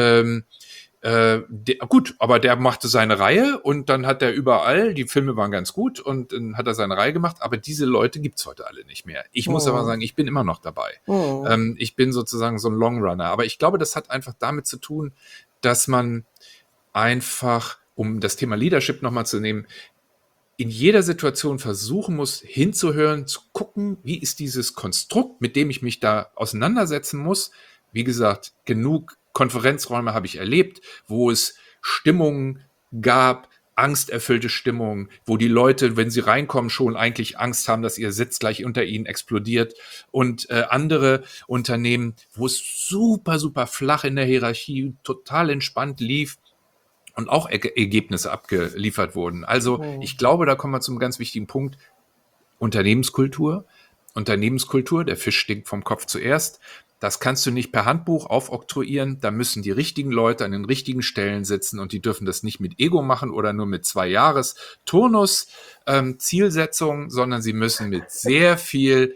gut, aber der machte seine Reihe und dann hat er überall, die Filme waren ganz gut und dann hat er seine Reihe gemacht, aber diese Leute gibt's heute alle nicht mehr. Ich muss aber sagen, ich bin immer noch dabei. Ich bin sozusagen so ein Longrunner, aber ich glaube, das hat einfach damit zu tun, dass man einfach, um das Thema Leadership nochmal zu nehmen, in jeder Situation versuchen muss, hinzuhören, zu gucken, wie ist dieses Konstrukt, mit dem ich mich da auseinandersetzen muss. Wie gesagt, genug Konferenzräume habe ich erlebt, wo es Stimmungen gab, angsterfüllte Stimmungen, wo die Leute, wenn sie reinkommen, schon eigentlich Angst haben, dass ihr Sitz gleich unter ihnen explodiert. Und andere Unternehmen, wo es super, super flach in der Hierarchie, total entspannt lief, und auch Ergebnisse abgeliefert wurden. Also ich glaube, da kommen wir zum ganz wichtigen Punkt. Unternehmenskultur, der Fisch stinkt vom Kopf zuerst. Das kannst du nicht per Handbuch aufoktroyieren. Da müssen die richtigen Leute an den richtigen Stellen sitzen und die dürfen das nicht mit Ego machen oder nur mit 2 Jahres Turnus Zielsetzung, sondern sie müssen mit sehr viel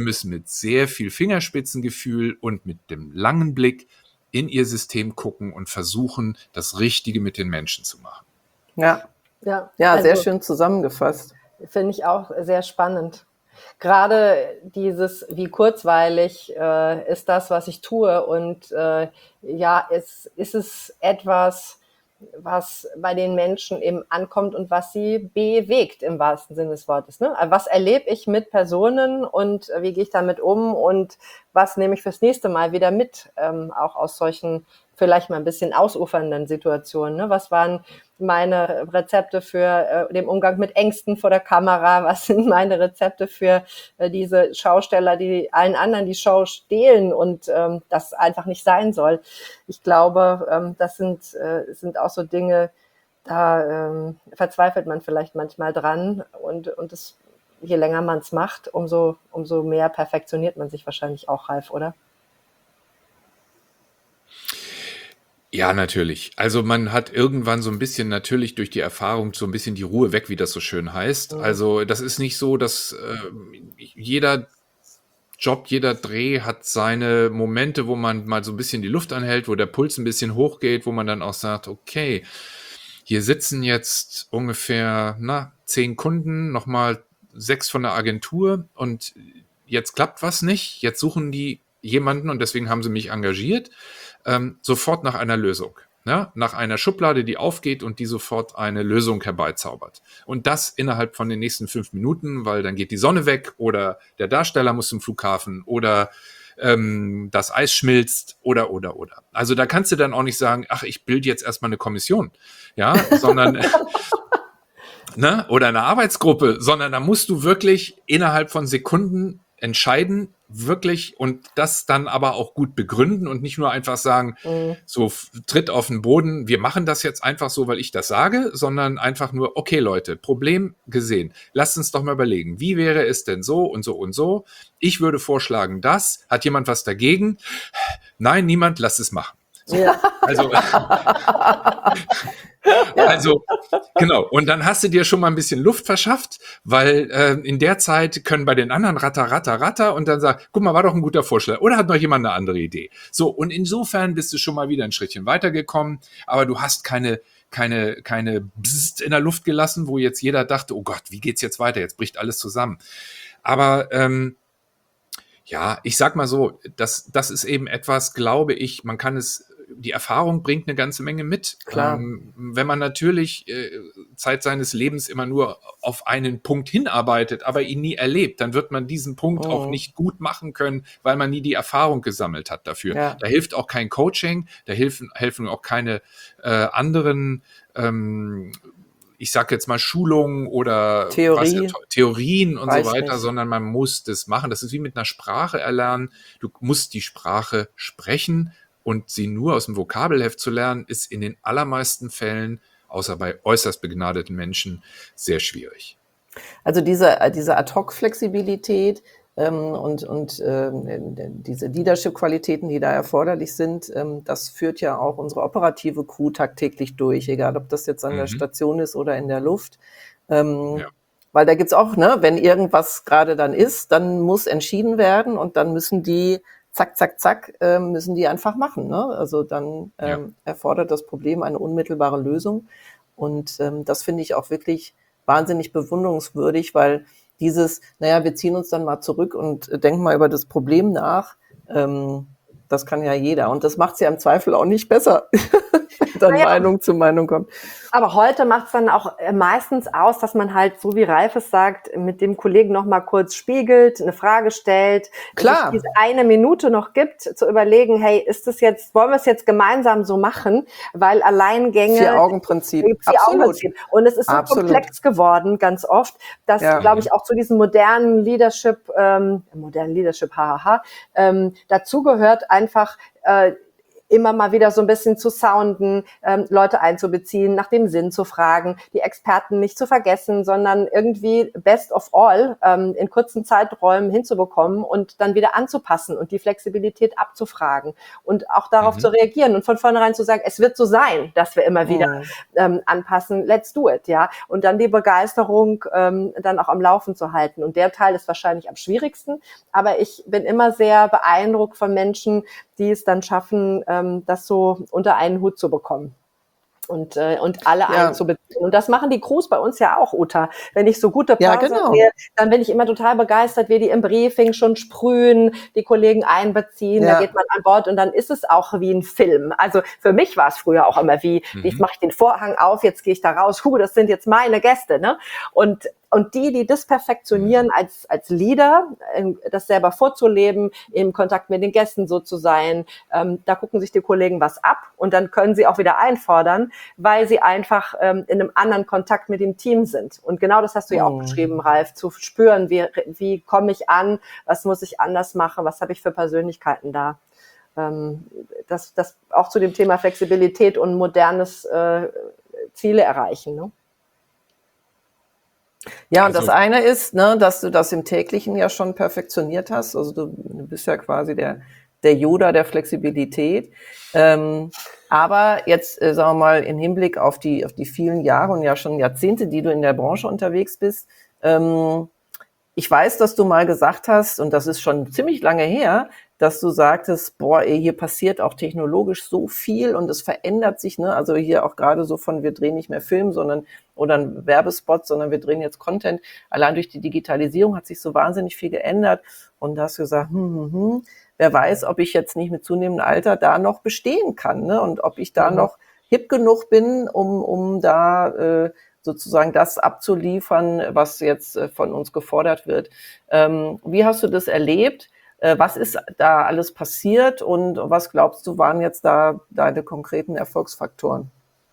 Fingerspitzengefühl und mit dem langen Blick in ihr System gucken und versuchen, das Richtige mit den Menschen zu machen. Ja, Ja, sehr also schön zusammengefasst. finde ich auch sehr spannend. Gerade dieses, wie kurzweilig ist das, was ich tue und ja, ist es etwas, was bei den Menschen eben ankommt und was sie bewegt im wahrsten Sinne des Wortes. Ne? Was erlebe ich mit Personen und wie gehe ich damit um und was nehme ich fürs nächste Mal wieder mit, auch aus solchen vielleicht mal ein bisschen ausufernden Situationen. Ne? Was waren meine Rezepte für den Umgang mit Ängsten vor der Kamera? Was sind meine Rezepte für diese Schausteller, die allen anderen die Show stehlen und das einfach nicht sein soll? Ich glaube, das sind auch so Dinge, da verzweifelt man vielleicht manchmal dran und das, je länger man es macht, umso mehr perfektioniert man sich wahrscheinlich auch, Ralf, oder? Ja, natürlich. Also man hat irgendwann so ein bisschen natürlich durch die Erfahrung so ein bisschen die Ruhe weg, wie das so schön heißt. Also das ist nicht so, dass jeder Job, jeder Dreh hat seine Momente, wo man mal so ein bisschen die Luft anhält, wo der Puls ein bisschen hochgeht, wo man dann auch sagt, okay, hier sitzen jetzt ungefähr 10 Kunden, nochmal 6 von der Agentur und jetzt klappt was nicht. Jetzt suchen die jemanden und deswegen haben sie mich engagiert, sofort nach einer Lösung. Ja, nach einer Schublade, die aufgeht und die sofort eine Lösung herbeizaubert. Und das innerhalb von den nächsten 5 Minuten, weil dann geht die Sonne weg oder der Darsteller muss zum Flughafen oder das Eis schmilzt oder. Also da kannst du dann auch nicht sagen, ach, ich bilde jetzt erstmal eine Kommission, ja, sondern ne, oder eine Arbeitsgruppe, sondern da musst du wirklich innerhalb von Sekunden entscheiden, wirklich, und das dann aber auch gut begründen und nicht nur einfach sagen, so tritt auf den Boden, wir machen das jetzt einfach so, weil ich das sage, sondern einfach nur, okay Leute, Problem gesehen, lasst uns doch mal überlegen, wie wäre es denn so und so und so, ich würde vorschlagen das, hat jemand was dagegen? Nein, niemand, lasst es machen. So. Ja. Also, genau. Und dann hast du dir schon mal ein bisschen Luft verschafft, weil in der Zeit können bei den anderen ratter und dann sagt, guck mal, war doch ein guter Vorschlag. Oder hat noch jemand eine andere Idee? So, und insofern bist du schon mal wieder ein Schrittchen weitergekommen, aber du hast keine Bzzzt in der Luft gelassen, wo jetzt jeder dachte, oh Gott, wie geht's jetzt weiter? Jetzt bricht alles zusammen. Aber ja, ich sag mal so, das ist eben etwas, glaube ich, man kann es die Erfahrung bringt eine ganze Menge mit. Klar. Wenn man natürlich Zeit seines Lebens immer nur auf einen Punkt hinarbeitet, aber ihn nie erlebt, dann wird man diesen Punkt auch nicht gut machen können, weil man nie die Erfahrung gesammelt hat dafür. Ja. Da hilft auch kein Coaching, da helfen auch keine anderen ich sage jetzt mal Schulungen oder Theorien und so weiter, sondern man muss das machen. Das ist wie mit einer Sprache erlernen. Du musst die Sprache sprechen und sie nur aus dem Vokabelheft zu lernen, ist in den allermeisten Fällen, außer bei äußerst begnadeten Menschen, sehr schwierig. Also diese Ad-Hoc-Flexibilität und diese Leadership-Qualitäten, die da erforderlich sind, das führt ja auch unsere operative Crew tagtäglich durch, egal ob das jetzt an der Station ist oder in der Luft. Weil da gibt's auch, ne, wenn irgendwas gerade dann ist, dann muss entschieden werden und dann müssen die zack, zack, zack, müssen die einfach machen. Ne? Also dann erfordert das Problem eine unmittelbare Lösung. Und das finde ich auch wirklich wahnsinnig bewunderungswürdig, weil wir ziehen uns dann mal zurück und denken mal über das Problem nach, das kann ja jeder. Und das macht es ja im Zweifel auch nicht besser, wenn dann Meinung zu Meinung kommt. Aber heute macht es dann auch meistens aus, dass man halt, so wie Ralf es sagt, mit dem Kollegen noch mal kurz spiegelt, eine Frage stellt, Klar. es diese eine Minute noch gibt, zu überlegen, hey, wollen wir es jetzt gemeinsam so machen? Weil Alleingänge... Vier-Augen-Prinzip. Vier-Augen-Prinzip. Und es ist so komplex geworden, ganz oft, dass, glaube ich, auch zu diesem modernen Leadership, dazu gehört einfach, immer mal wieder so ein bisschen zu sounden, Leute einzubeziehen, nach dem Sinn zu fragen, die Experten nicht zu vergessen, sondern irgendwie best of all in kurzen Zeiträumen hinzubekommen und dann wieder anzupassen und die Flexibilität abzufragen und auch darauf zu reagieren und von vornherein zu sagen, es wird so sein, dass wir immer wieder anpassen, let's do it, ja. Und dann die Begeisterung dann auch am Laufen zu halten. Und der Teil ist wahrscheinlich am schwierigsten, aber ich bin immer sehr beeindruckt von Menschen, die es dann schaffen, das so unter einen Hut zu bekommen und alle einzubeziehen. Und das machen die Crews bei uns ja auch, Uta. Wenn ich so gute Pausen sehe, dann bin ich immer total begeistert, wie die im Briefing schon sprühen, die Kollegen einbeziehen, da geht man an Bord und dann ist es auch wie ein Film. Also für mich war es früher auch immer wie, jetzt mache ich den Vorhang auf, jetzt gehe ich da raus, das sind jetzt meine Gäste, ne? Und die das perfektionieren als Leader, das selber vorzuleben, im Kontakt mit den Gästen so zu sein, da gucken sich die Kollegen was ab und dann können sie auch wieder einfordern, weil sie einfach in einem anderen Kontakt mit dem Team sind. Und genau das hast du ja auch beschrieben, Ralf, zu spüren, wie komme ich an, was muss ich anders machen, was habe ich für Persönlichkeiten da. Das auch zu dem Thema Flexibilität und modernes Ziele erreichen, ne? Ja, und das eine ist, ne, dass du das im Täglichen ja schon perfektioniert hast. Also du bist ja quasi der Yoda der Flexibilität. Aber jetzt, sagen wir mal, im Hinblick auf die vielen Jahre und ja schon Jahrzehnte, die du in der Branche unterwegs bist, ich weiß, dass du mal gesagt hast, und das ist schon ziemlich lange her, dass du sagtest, hier passiert auch technologisch so viel und es verändert sich, ne? Also hier auch gerade so von, wir drehen nicht mehr Film, oder ein Werbespot, sondern wir drehen jetzt Content. Allein durch die Digitalisierung hat sich so wahnsinnig viel geändert. Und da hast du gesagt, wer weiß, ob ich jetzt nicht mit zunehmendem Alter da noch bestehen kann, ne? Und ob ich da noch hip genug bin, um da sozusagen das abzuliefern, was jetzt von uns gefordert wird. Wie hast du das erlebt? Was ist da alles passiert und was glaubst du, waren jetzt da deine konkreten Erfolgsfaktoren?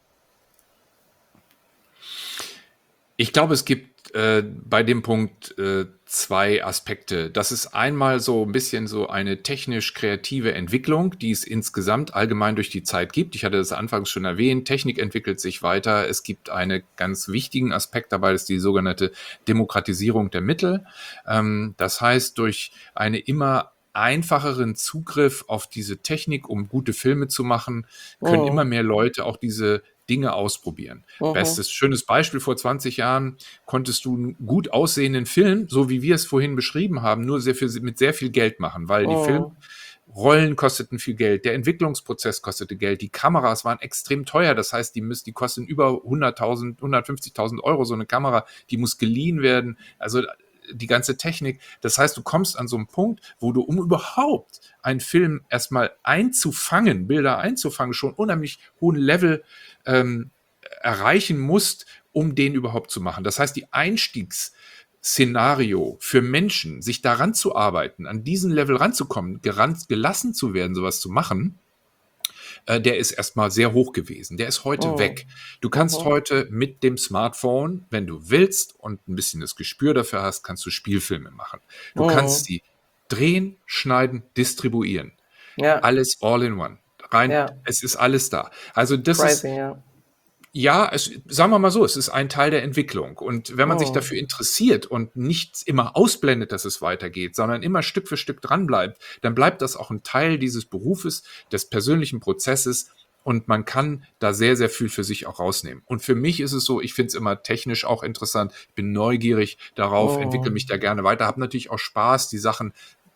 Ich glaube, es gibt bei dem Punkt zwei Aspekte. Das ist einmal so ein bisschen so eine technisch-kreative Entwicklung, die es insgesamt allgemein durch die Zeit gibt. Ich hatte das anfangs schon erwähnt, Technik entwickelt sich weiter. Es gibt einen ganz wichtigen Aspekt dabei, das ist die sogenannte Demokratisierung der Mittel. Das heißt, durch einen immer einfacheren Zugriff auf diese Technik, um gute Filme zu machen, können immer mehr Leute auch diese Dinge ausprobieren. Schönes Beispiel, vor 20 Jahren konntest du einen gut aussehenden Film, so wie wir es vorhin beschrieben haben, nur mit sehr viel Geld machen, weil die Filmrollen kosteten viel Geld, der Entwicklungsprozess kostete Geld, die Kameras waren extrem teuer, das heißt, die kosten über 100.000, 150.000 Euro, so eine Kamera, die muss geliehen werden, also die ganze Technik. Das heißt, du kommst an so einen Punkt, wo du, um überhaupt einen Film erstmal einzufangen, Bilder einzufangen, schon unheimlich hohen Level erreichen musst, um den überhaupt zu machen. Das heißt, die Einstiegsszenario für Menschen, sich daran zu arbeiten, an diesen Level ranzukommen, gelassen zu werden, sowas zu machen, der ist erstmal sehr hoch gewesen. Der ist heute weg. Du kannst heute mit dem Smartphone, wenn du willst und ein bisschen das Gespür dafür hast, kannst du Spielfilme machen. Du kannst sie drehen, schneiden, distribuieren. Ja. Alles all in one. Rein, Ja. es ist alles da. Also das Crazy, ist, ja. ja, sagen wir mal so, es ist ein Teil der Entwicklung. Und wenn man sich dafür interessiert und nicht immer ausblendet, dass es weitergeht, sondern immer Stück für Stück dranbleibt, dann bleibt das auch ein Teil dieses Berufes, des persönlichen Prozesses. Und man kann da sehr, sehr viel für sich auch rausnehmen. Und für mich ist es so, ich finde es immer technisch auch interessant. Ich bin neugierig darauf, entwickle mich da gerne weiter, habe natürlich auch Spaß, die Sachen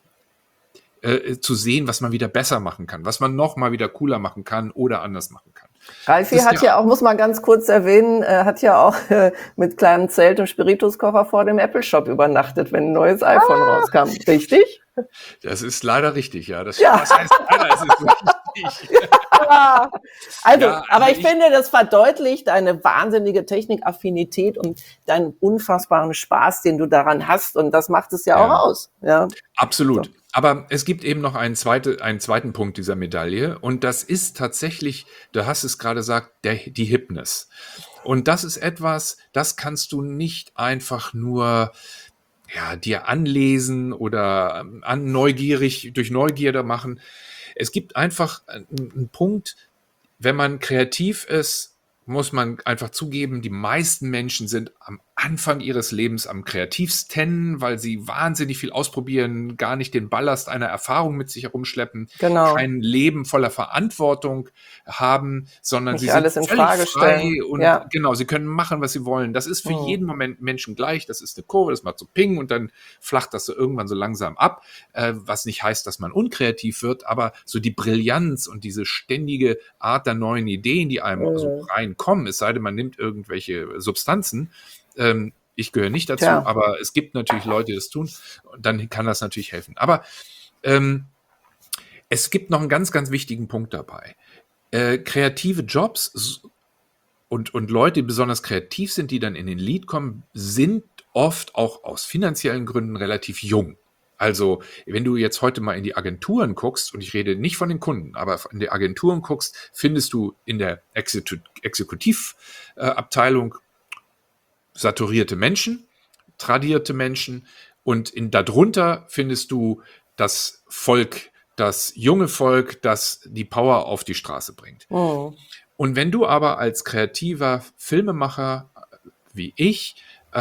zu sehen, was man wieder besser machen kann, was man noch mal wieder cooler machen kann oder anders machen kann. Ralfi hat ja auch, muss man ganz kurz erwähnen, hat ja auch mit kleinem Zelt und Spirituskoffer vor dem Apple Shop übernachtet, wenn ein neues iPhone rauskam. Richtig? Das ist leider richtig, ja. Das Ja. was heißt leider, es ist richtig. Ja. Also, Ja, aber also ich finde, das verdeutlicht deine wahnsinnige Technikaffinität und deinen unfassbaren Spaß, den du daran hast. Und das macht es ja auch aus. Ja. Absolut. So. Aber es gibt eben noch einen zweiten Punkt dieser Medaille. Und das ist tatsächlich, du hast es gerade gesagt, die Hipness. Und das ist etwas, das kannst du nicht einfach nur dir anlesen oder durch Neugierde machen. Es gibt einfach einen Punkt, wenn man kreativ ist, muss man einfach zugeben, die meisten Menschen sind am Anfang ihres Lebens am kreativsten, weil sie wahnsinnig viel ausprobieren, gar nicht den Ballast einer Erfahrung mit sich herumschleppen, Genau. kein Leben voller Verantwortung haben, sondern Nicht sie sind alles in völlig Frage frei stellen. und Ja. genau, sie können machen, was sie wollen. Das ist für jeden Moment Menschen gleich. Das ist eine Kurve, das macht so Ping und dann flacht das so irgendwann so langsam ab, was nicht heißt, dass man unkreativ wird, aber so die Brillanz und diese ständige Art der neuen Ideen, die einem so reinkommen, es sei denn, man nimmt irgendwelche Substanzen. Ich gehöre nicht dazu, Tja. aber es gibt natürlich Leute, die das tun. Und dann kann das natürlich helfen. Aber es gibt noch einen ganz, ganz wichtigen Punkt dabei. Kreative Jobs und Leute, die besonders kreativ sind, die dann in den Lead kommen, sind oft auch aus finanziellen Gründen relativ jung. Also, wenn du jetzt heute mal in die Agenturen guckst, und ich rede nicht von den Kunden, aber in die Agenturen guckst, findest du in der Exekutivabteilung saturierte Menschen, tradierte Menschen und darunter findest du das Volk, das junge Volk, das die Power auf die Straße bringt. Und wenn du aber als kreativer Filmemacher wie ich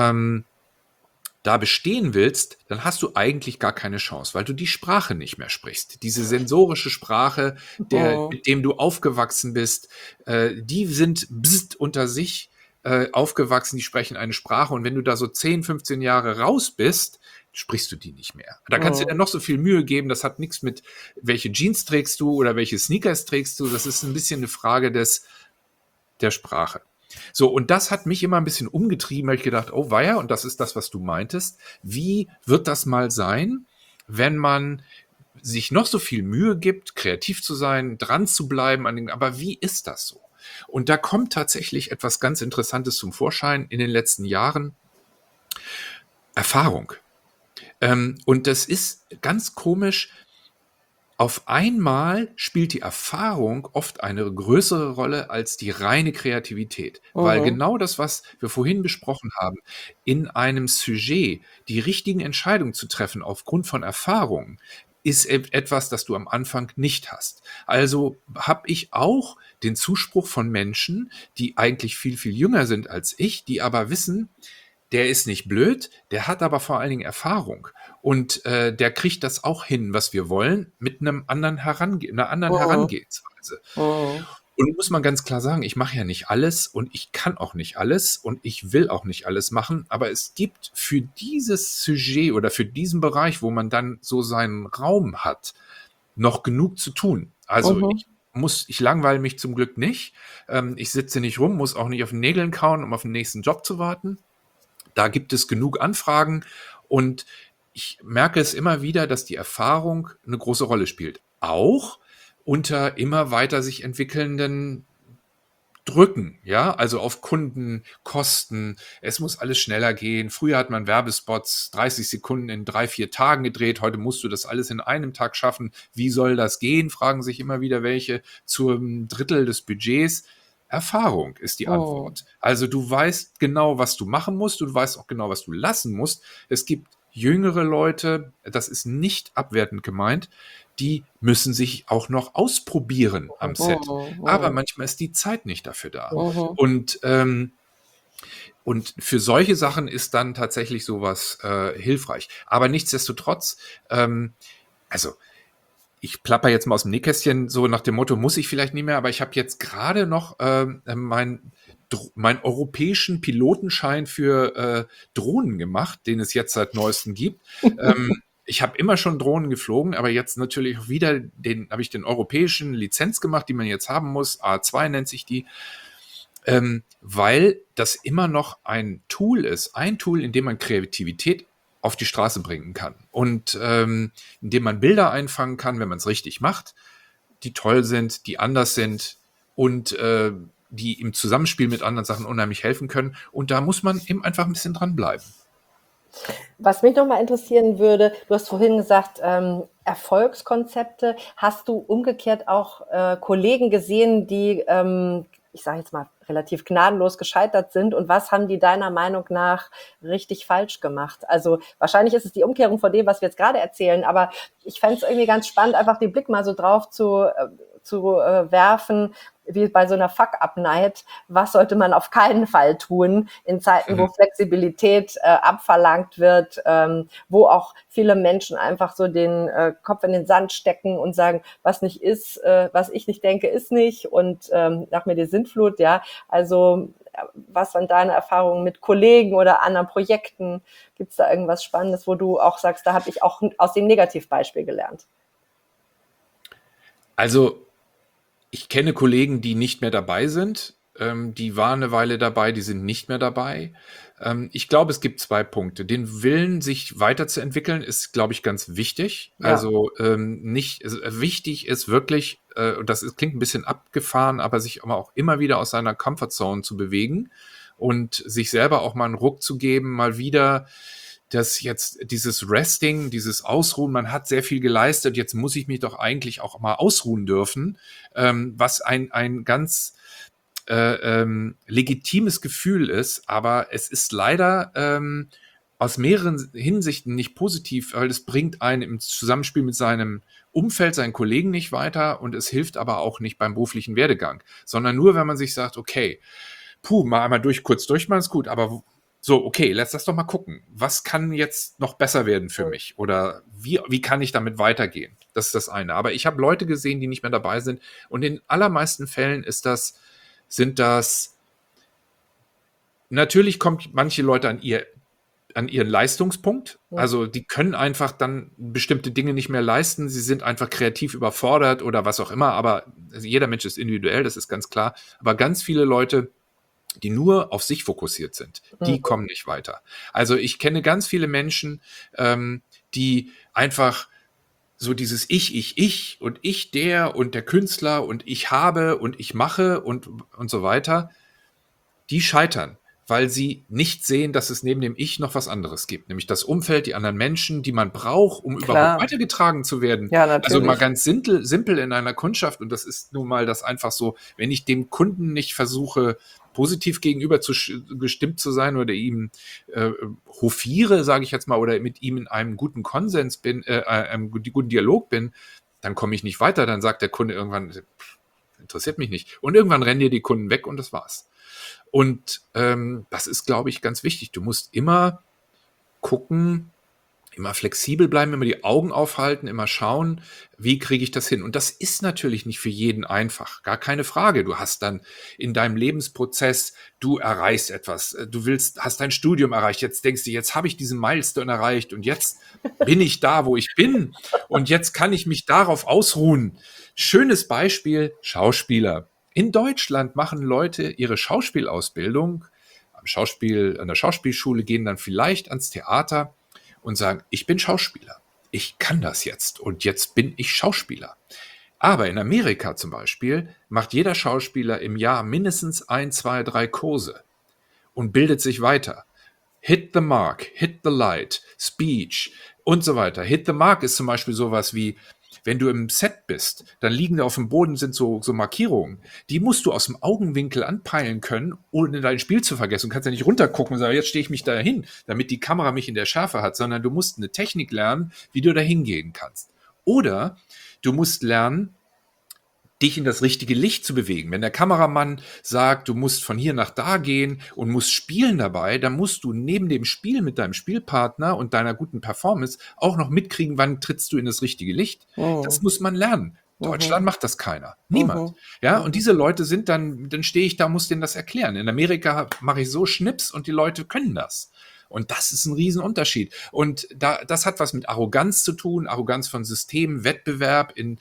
da bestehen willst, dann hast du eigentlich gar keine Chance, weil du die Sprache nicht mehr sprichst. Diese sensorische Sprache, mit dem du aufgewachsen bist, die sind unter sich aufgewachsen, die sprechen eine Sprache und wenn du da so 10, 15 Jahre raus bist, sprichst du die nicht mehr. Da kannst du dir noch so viel Mühe geben, das hat nichts mit, welche Jeans trägst du oder welche Sneakers trägst du, das ist ein bisschen eine Frage der Sprache. So, und das hat mich immer ein bisschen umgetrieben, weil ich gedacht, oh weia, und das ist das, was du meintest, wie wird das mal sein, wenn man sich noch so viel Mühe gibt, kreativ zu sein, dran zu bleiben, aber wie ist das so? Und da kommt tatsächlich etwas ganz Interessantes zum Vorschein in den letzten Jahren. Erfahrung. Und das ist ganz komisch. Auf einmal spielt die Erfahrung oft eine größere Rolle als die reine Kreativität. Weil genau das, was wir vorhin besprochen haben, in einem Sujet die richtigen Entscheidungen zu treffen aufgrund von Erfahrungen, ist etwas, das du am Anfang nicht hast. Also habe ich auch den Zuspruch von Menschen, die eigentlich viel, viel jünger sind als ich, die aber wissen, der ist nicht blöd, der hat aber vor allen Dingen Erfahrung. Und der kriegt das auch hin, was wir wollen, mit einer anderen Herangehensweise. Und muss man ganz klar sagen, ich mache ja nicht alles und ich kann auch nicht alles und ich will auch nicht alles machen, aber es gibt für dieses Sujet oder für diesen Bereich, wo man dann so seinen Raum hat, noch genug zu tun. Also ich langweile mich zum Glück nicht. Ich sitze nicht rum, muss auch nicht auf den Nägeln kauen, um auf den nächsten Job zu warten. Da gibt es genug Anfragen Und ich merke es immer wieder, dass die Erfahrung eine große Rolle spielt. Auch unter immer weiter sich entwickelnden Drücken, ja, also auf Kundenkosten. Es muss alles schneller gehen. Früher hat man Werbespots 30 Sekunden in 3, 4 Tagen gedreht. Heute musst du das alles in einem Tag schaffen. Wie soll das gehen? Fragen sich immer wieder welche zum Drittel des Budgets. Erfahrung ist die Antwort. Also du weißt genau, was du machen musst. Du weißt auch genau, was du lassen musst. Es gibt jüngere Leute, das ist nicht abwertend gemeint, die müssen sich auch noch ausprobieren am Set. Aber manchmal ist die Zeit nicht dafür da. Und für solche Sachen ist dann tatsächlich sowas hilfreich. Aber nichtsdestotrotz, also ich plapper jetzt mal aus dem Nähkästchen so nach dem Motto, muss ich vielleicht nicht mehr, aber ich habe jetzt gerade noch meinen europäischen Pilotenschein für Drohnen gemacht, den es jetzt seit neuestem gibt. Ich habe immer schon Drohnen geflogen, aber jetzt natürlich auch wieder habe ich den europäischen Lizenz gemacht, die man jetzt haben muss. A2 nennt sich die, weil das immer noch ein Tool ist, in dem man Kreativität auf die Straße bringen kann und in dem man Bilder einfangen kann, wenn man es richtig macht, die toll sind, die anders sind und die im Zusammenspiel mit anderen Sachen unheimlich helfen können. Und da muss man eben einfach ein bisschen dranbleiben. Was mich nochmal interessieren würde, du hast vorhin gesagt, Erfolgskonzepte. Hast du umgekehrt auch Kollegen gesehen, die, ich sage jetzt mal, relativ gnadenlos gescheitert sind? Und was haben die deiner Meinung nach richtig falsch gemacht? Also wahrscheinlich ist es die Umkehrung von dem, was wir jetzt gerade erzählen, aber ich fände es irgendwie ganz spannend, einfach den Blick mal so drauf zu werfen, wie bei so einer Fuck-Up-Night. Was sollte man auf keinen Fall tun in Zeiten, wo Flexibilität abverlangt wird, wo auch viele Menschen einfach so den Kopf in den Sand stecken und sagen, was nicht ist, was ich nicht denke, ist nicht und nach mir die Sintflut, ja. Also was waren deine Erfahrungen mit Kollegen oder anderen Projekten? Gibt es da irgendwas Spannendes, wo du auch sagst, da habe ich auch aus dem Negativbeispiel gelernt? Also ich kenne Kollegen, die nicht mehr dabei sind. Die waren eine Weile dabei, die sind nicht mehr dabei. Ich glaube, es gibt 2 Punkte. Den Willen, sich weiterzuentwickeln, ist, glaube ich, ganz wichtig. Ja. Also wichtig ist wirklich, klingt ein bisschen abgefahren, aber sich auch immer wieder aus seiner Comfortzone zu bewegen und sich selber auch mal einen Ruck zu geben, mal wieder dass jetzt dieses Resting, dieses Ausruhen, man hat sehr viel geleistet, jetzt muss ich mich doch eigentlich auch mal ausruhen dürfen, was ein ganz legitimes Gefühl ist, aber es ist leider aus mehreren Hinsichten nicht positiv, weil es bringt einen im Zusammenspiel mit seinem Umfeld, seinen Kollegen nicht weiter und es hilft aber auch nicht beim beruflichen Werdegang, sondern nur, wenn man sich sagt, okay, mal einmal kurz durchmachen ist gut, aber so, okay, lass das doch mal gucken. Was kann jetzt noch besser werden für mich? Oder wie kann ich damit weitergehen? Das ist das eine. Aber ich habe Leute gesehen, die nicht mehr dabei sind. Und in allermeisten Fällen sind das, natürlich kommt manche Leute an ihren Leistungspunkt. Also die können einfach dann bestimmte Dinge nicht mehr leisten. Sie sind einfach kreativ überfordert oder was auch immer. Aber jeder Mensch ist individuell, das ist ganz klar. Aber ganz viele Leute, die nur auf sich fokussiert sind, die kommen nicht weiter. Also ich kenne ganz viele Menschen, die einfach so dieses Ich und ich der und der Künstler und ich habe und ich mache und so weiter, die scheitern, weil sie nicht sehen, dass es neben dem Ich noch was anderes gibt, nämlich das Umfeld, die anderen Menschen, die man braucht, um überhaupt weitergetragen zu werden. Ja, natürlich. Also mal ganz simpel in einer Kundschaft, und das ist nun mal das einfach so, wenn ich dem Kunden nicht versuche, positiv gegenüber gestimmt zu sein oder ihm hofiere, sage ich jetzt mal, oder mit ihm in einem guten Konsens bin, einem guten Dialog bin, dann komme ich nicht weiter. Dann sagt der Kunde irgendwann, interessiert mich nicht. Und irgendwann rennen dir die Kunden weg und das war's. Und das ist, glaube ich, ganz wichtig. Du musst immer gucken, immer flexibel bleiben, immer die Augen aufhalten, immer schauen, wie kriege ich das hin? Und das ist natürlich nicht für jeden einfach, gar keine Frage. Du hast dann in deinem Lebensprozess, du erreichst etwas, hast dein Studium erreicht, jetzt denkst du, jetzt habe ich diesen Milestone erreicht und jetzt bin ich da, wo ich bin und jetzt kann ich mich darauf ausruhen. Schönes Beispiel, Schauspieler. In Deutschland machen Leute ihre Schauspielausbildung an der Schauspielschule, gehen dann vielleicht ans Theater und sagen, ich bin Schauspieler. Ich kann das jetzt und jetzt bin ich Schauspieler. Aber in Amerika zum Beispiel macht jeder Schauspieler im Jahr mindestens 1, 2, 3 Kurse und bildet sich weiter. Hit the Mark, Hit the Light, Speech und so weiter. Hit the Mark ist zum Beispiel sowas wie, wenn du im Set bist, dann liegen da auf dem Boden sind so Markierungen. Die musst du aus dem Augenwinkel anpeilen können, ohne dein Spiel zu vergessen. Du kannst ja nicht runtergucken und sagen, jetzt stehe ich mich da hin, damit die Kamera mich in der Schärfe hat, sondern du musst eine Technik lernen, wie du da hingehen kannst. Oder du musst lernen, dich in das richtige Licht zu bewegen. Wenn der Kameramann sagt, du musst von hier nach da gehen und musst spielen dabei, dann musst du neben dem Spiel mit deinem Spielpartner und deiner guten Performance auch noch mitkriegen, wann trittst du in das richtige Licht. Das muss man lernen. Deutschland macht das keiner. Niemand. Ja, und diese Leute sind dann stehe ich da, muss denen das erklären. In Amerika mache ich so Schnips und die Leute können das. Und das ist ein Riesenunterschied. Und das hat was mit Arroganz zu tun, Arroganz von Systemen, Wettbewerb. In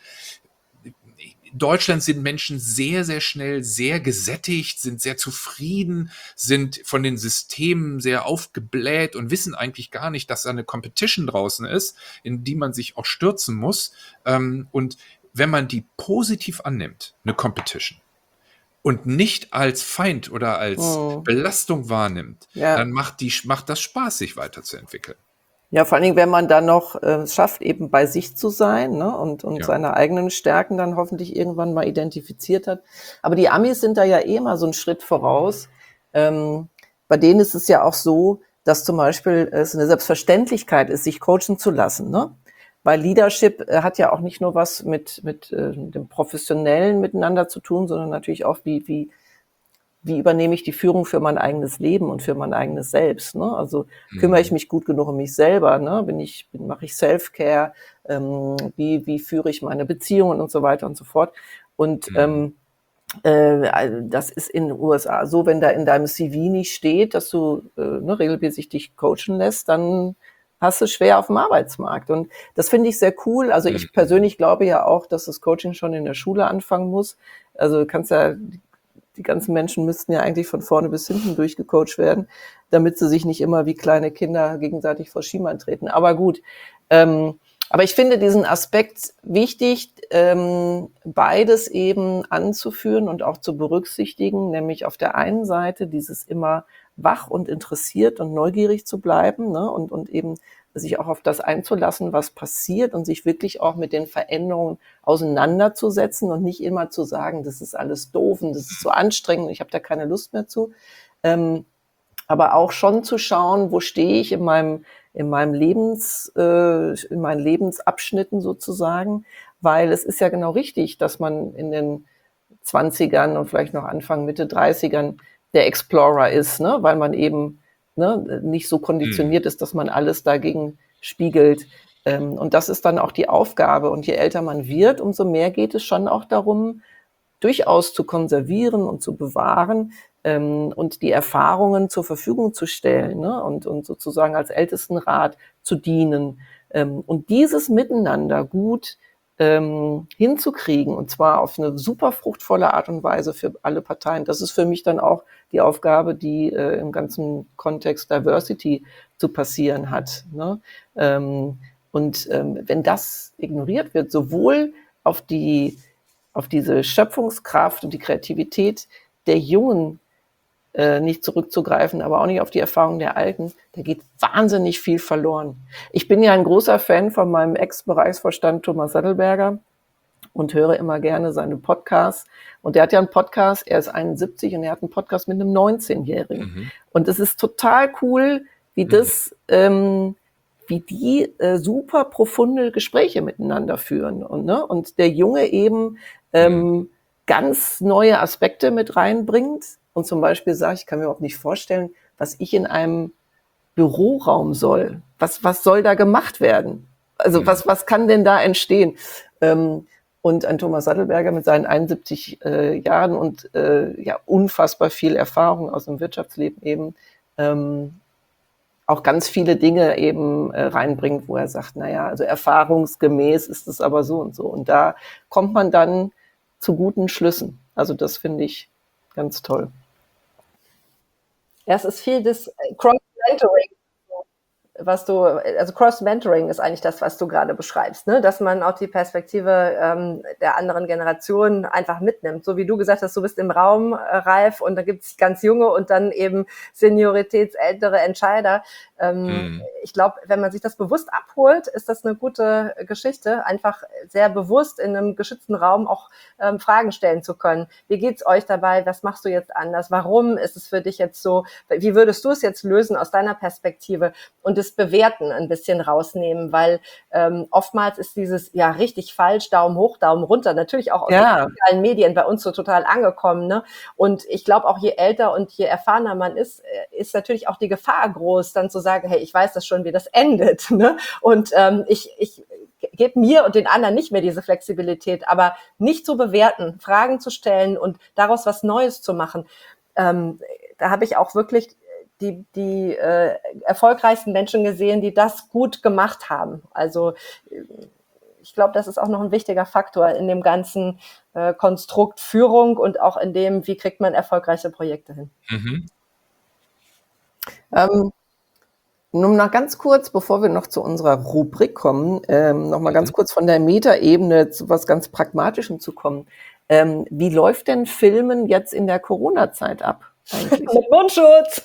Deutschland sind Menschen sehr, sehr schnell, sehr gesättigt, sind sehr zufrieden, sind von den Systemen sehr aufgebläht und wissen eigentlich gar nicht, dass da eine Competition draußen ist, in die man sich auch stürzen muss. Und wenn man die positiv annimmt, eine Competition, und nicht als Feind oder als Belastung wahrnimmt, dann macht das Spaß, sich weiterzuentwickeln. Ja, vor allen Dingen, wenn man dann noch es schafft, eben bei sich zu sein, ne, und seine eigenen Stärken dann hoffentlich irgendwann mal identifiziert hat. Aber die Amis sind da ja mal so einen Schritt voraus. Bei denen ist es ja auch so, dass zum Beispiel es eine Selbstverständlichkeit ist, sich coachen zu lassen, ne? Weil Leadership hat ja auch nicht nur was mit dem professionellen Miteinander zu tun, sondern natürlich auch wie übernehme ich die Führung für mein eigenes Leben und für mein eigenes Selbst, ne? Also kümmere ich mich gut genug um mich selber, ne? Mache ich Self-Care, wie führe ich meine Beziehungen und so weiter und so fort. Und das ist in den USA so, wenn da in deinem CV nicht steht, dass du regelmäßig dich coachen lässt, dann hast du schwer auf dem Arbeitsmarkt. Und das finde ich sehr cool. Also ich persönlich glaube ja auch, dass das Coaching schon in der Schule anfangen muss. Also du kannst ja die ganzen Menschen müssten ja eigentlich von vorne bis hinten durchgecoacht werden, damit sie sich nicht immer wie kleine Kinder gegenseitig vor Schienbein treten. Aber gut. Aber ich finde diesen Aspekt wichtig, beides eben anzuführen und auch zu berücksichtigen, nämlich auf der einen Seite dieses immer wach und interessiert und neugierig zu bleiben, ne, und eben sich auch auf das einzulassen, was passiert und sich wirklich auch mit den Veränderungen auseinanderzusetzen und nicht immer zu sagen, das ist alles doof und das ist so anstrengend, ich habe da keine Lust mehr zu. Aber auch schon zu schauen, wo stehe ich in meinen Lebensabschnitten sozusagen, weil es ist ja genau richtig, dass man in den 20ern und vielleicht noch Anfang, Mitte 30ern der Explorer ist, ne, weil man eben nicht so konditioniert ist, dass man alles dagegen spiegelt. Und das ist dann auch die Aufgabe. Und je älter man wird, umso mehr geht es schon auch darum, durchaus zu konservieren und zu bewahren, und die Erfahrungen zur Verfügung zu stellen, ne, und sozusagen als Ältestenrat zu dienen. Und dieses Miteinander gut hinzukriegen, und zwar auf eine super fruchtvolle Art und Weise für alle Parteien. Das ist für mich dann auch die Aufgabe, die im ganzen Kontext Diversity zu passieren hat, ne? Wenn das ignoriert wird, sowohl auf diese Schöpfungskraft und die Kreativität der Jungen nicht zurückzugreifen, aber auch nicht auf die Erfahrung der Alten, da geht wahnsinnig viel verloren. Ich bin ja ein großer Fan von meinem Ex-Bereichsvorstand Thomas Sattelberger und höre immer gerne seine Podcasts. Und der hat ja einen Podcast, er ist 71 und er hat einen Podcast mit einem 19-Jährigen. Und es ist total cool, wie die super profunde Gespräche miteinander führen. Und der Junge eben ganz neue Aspekte mit reinbringt. Und zum Beispiel sagt, ich kann mir überhaupt nicht vorstellen, was ich in einem Büroraum soll. Was soll da gemacht werden? Also was kann denn da entstehen? Und ein Thomas Sattelberger mit seinen 71 Jahren und unfassbar viel Erfahrung aus dem Wirtschaftsleben eben auch ganz viele Dinge eben reinbringt, wo er sagt, also erfahrungsgemäß ist es aber so und so. Und da kommt man dann zu guten Schlüssen. Also das finde ich ganz toll. Ja, es ist viel des Cross-Mentoring. also Cross-Mentoring ist eigentlich das, was du gerade beschreibst, ne? Dass man auch die Perspektive der anderen Generation einfach mitnimmt. So wie du gesagt hast, du bist im Raum, Ralf, und da gibt's ganz junge und dann eben senioritätsältere Entscheider. Ich glaube, wenn man sich das bewusst abholt, ist das eine gute Geschichte, einfach sehr bewusst in einem geschützten Raum auch Fragen stellen zu können. Wie geht's euch dabei? Was machst du jetzt anders? Warum ist es für dich jetzt so? Wie würdest du es jetzt lösen aus deiner Perspektive? Und das Bewerten ein bisschen rausnehmen, weil oftmals ist dieses ja richtig falsch, Daumen hoch, Daumen runter, natürlich auch aus den sozialen Medien bei uns so total angekommen. Ne? Und ich glaube auch, je älter und je erfahrener man ist natürlich auch die Gefahr groß, dann zu sagen, hey, ich weiß das schon, wie das endet. Ne? Und ich gebe mir und den anderen nicht mehr diese Flexibilität, aber nicht zu bewerten, Fragen zu stellen und daraus was Neues zu machen. Da habe ich auch wirklich die erfolgreichsten Menschen gesehen, die das gut gemacht haben. Also ich glaube, das ist auch noch ein wichtiger Faktor in dem ganzen Konstrukt Führung und auch in dem, wie kriegt man erfolgreiche Projekte hin. Nur noch ganz kurz, bevor wir noch zu unserer Rubrik kommen, noch mal ganz kurz von der Metaebene zu was ganz Pragmatischem zu kommen. Wie läuft denn Filmen jetzt in der Corona-Zeit ab? Mit Mundschutz.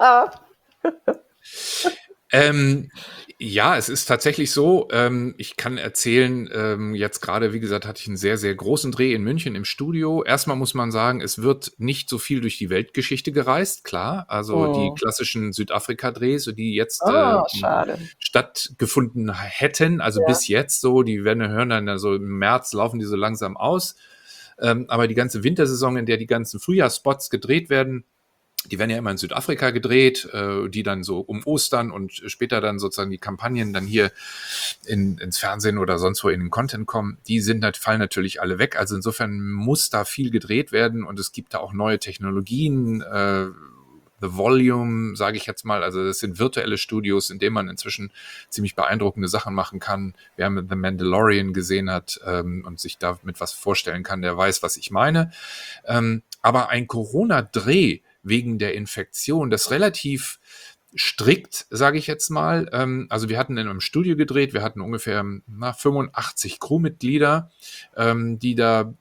Ja, es ist tatsächlich so. Ich kann erzählen, jetzt gerade, wie gesagt, hatte ich einen sehr, sehr großen Dreh in München im Studio. Erstmal muss man sagen, es wird nicht so viel durch die Weltgeschichte gereist, klar. Also die klassischen Südafrika-Drehs, die jetzt stattgefunden hätten, also bis jetzt so, die hören dann so im März, laufen die so langsam aus. Aber die ganze Wintersaison, in der die ganzen Frühjahrsspots gedreht werden, die werden ja immer in Südafrika gedreht, die dann so um Ostern und später dann sozusagen die Kampagnen dann hier ins Fernsehen oder sonst wo in den Content kommen, die fallen natürlich alle weg. Also insofern muss da viel gedreht werden und es gibt da auch neue Technologien, The Volume, sage ich jetzt mal, also das sind virtuelle Studios, in denen man inzwischen ziemlich beeindruckende Sachen machen kann. Wer mit The Mandalorian gesehen hat und sich damit was vorstellen kann, der weiß, was ich meine. Aber ein Corona-Dreh wegen der Infektion, das relativ strikt, sage ich jetzt mal. Also wir hatten in einem Studio gedreht, wir hatten ungefähr 85 Crewmitglieder, die da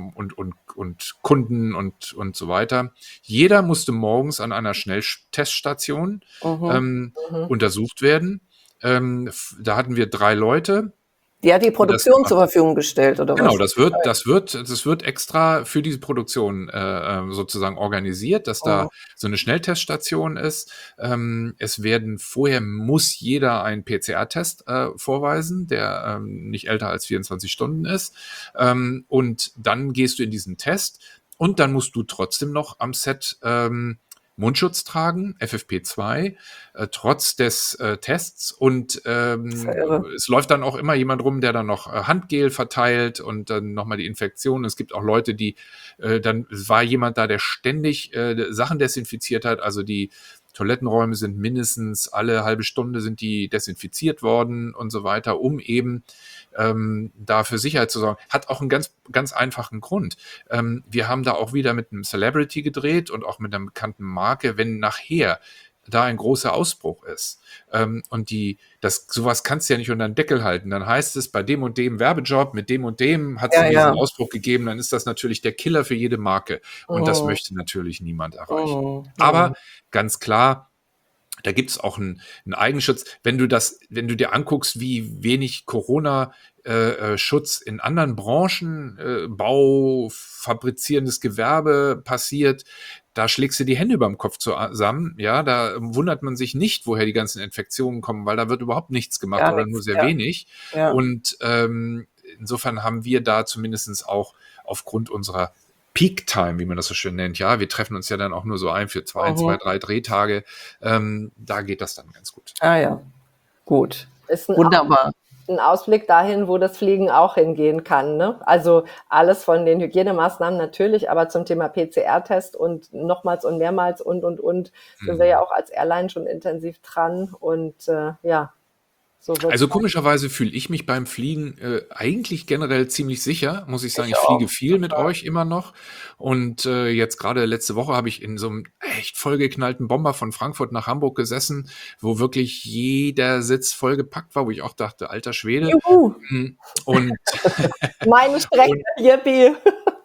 und Kunden und so weiter. Jeder musste morgens an einer Schnellteststation untersucht werden. Da hatten wir 3 Leute. Die hat die Produktion zur Verfügung gestellt, oder genau, was? Genau, das wird extra für diese Produktion sozusagen organisiert, dass da so eine Schnellteststation ist. Vorher muss jeder einen PCR-Test vorweisen, der nicht älter als 24 Stunden ist. Und dann gehst du in diesen Test und dann musst du trotzdem noch am Set Mundschutz tragen, FFP2, trotz des Tests und es läuft dann auch immer jemand rum, der dann noch Handgel verteilt und dann nochmal die Infektion. Es gibt auch Leute, die es war jemand da, der ständig Sachen desinfiziert hat, also die Toilettenräume sind mindestens alle halbe Stunde sind die desinfiziert worden und so weiter, um eben da für Sicherheit zu sorgen. Hat auch einen ganz, ganz einfachen Grund. Wir haben da auch wieder mit einem Celebrity gedreht und auch mit einer bekannten Marke, wenn nachher da ein großer Ausbruch ist und sowas kannst du ja nicht unter den Deckel halten, dann heißt es, bei dem und dem Werbejob mit dem und dem hat es diesen Ausbruch gegeben, dann ist das natürlich der Killer für jede Marke und das möchte natürlich niemand erreichen. Aber ganz klar, da gibt es auch einen Eigenschutz. Wenn du dir anguckst, wie wenig Corona-Schutz in anderen Branchen, Bau, fabrizierendes Gewerbe passiert, da schlägst du die Hände über dem Kopf zusammen. Ja, da wundert man sich nicht, woher die ganzen Infektionen kommen, weil da wird überhaupt nichts gemacht oder nur sehr wenig. Ja. Und insofern haben wir da zumindest auch aufgrund unserer Peak Time, wie man das so schön nennt, ja, wir treffen uns ja dann auch nur so ein für 2, 3 Drehtage, da geht das dann ganz gut. Ah ja, gut. Wunderbar. Ein Ausblick dahin, wo das Fliegen auch hingehen kann, ne? Also alles von den Hygienemaßnahmen natürlich, aber zum Thema PCR-Test und nochmals und mehrmals und sind wir ja auch als Airline schon intensiv dran und ja. So wird's Also sein. komischerweise fühle ich mich beim Fliegen eigentlich generell ziemlich sicher, muss ich sagen. Ich Ich fliege auch. viel mit euch immer noch. Und jetzt gerade letzte Woche habe ich in so einem echt vollgeknallten Bomber von Frankfurt nach Hamburg gesessen, wo wirklich jeder Sitz vollgepackt war, wo ich auch dachte, alter Schwede. Juhu, Und, meine Strecke, und yippie.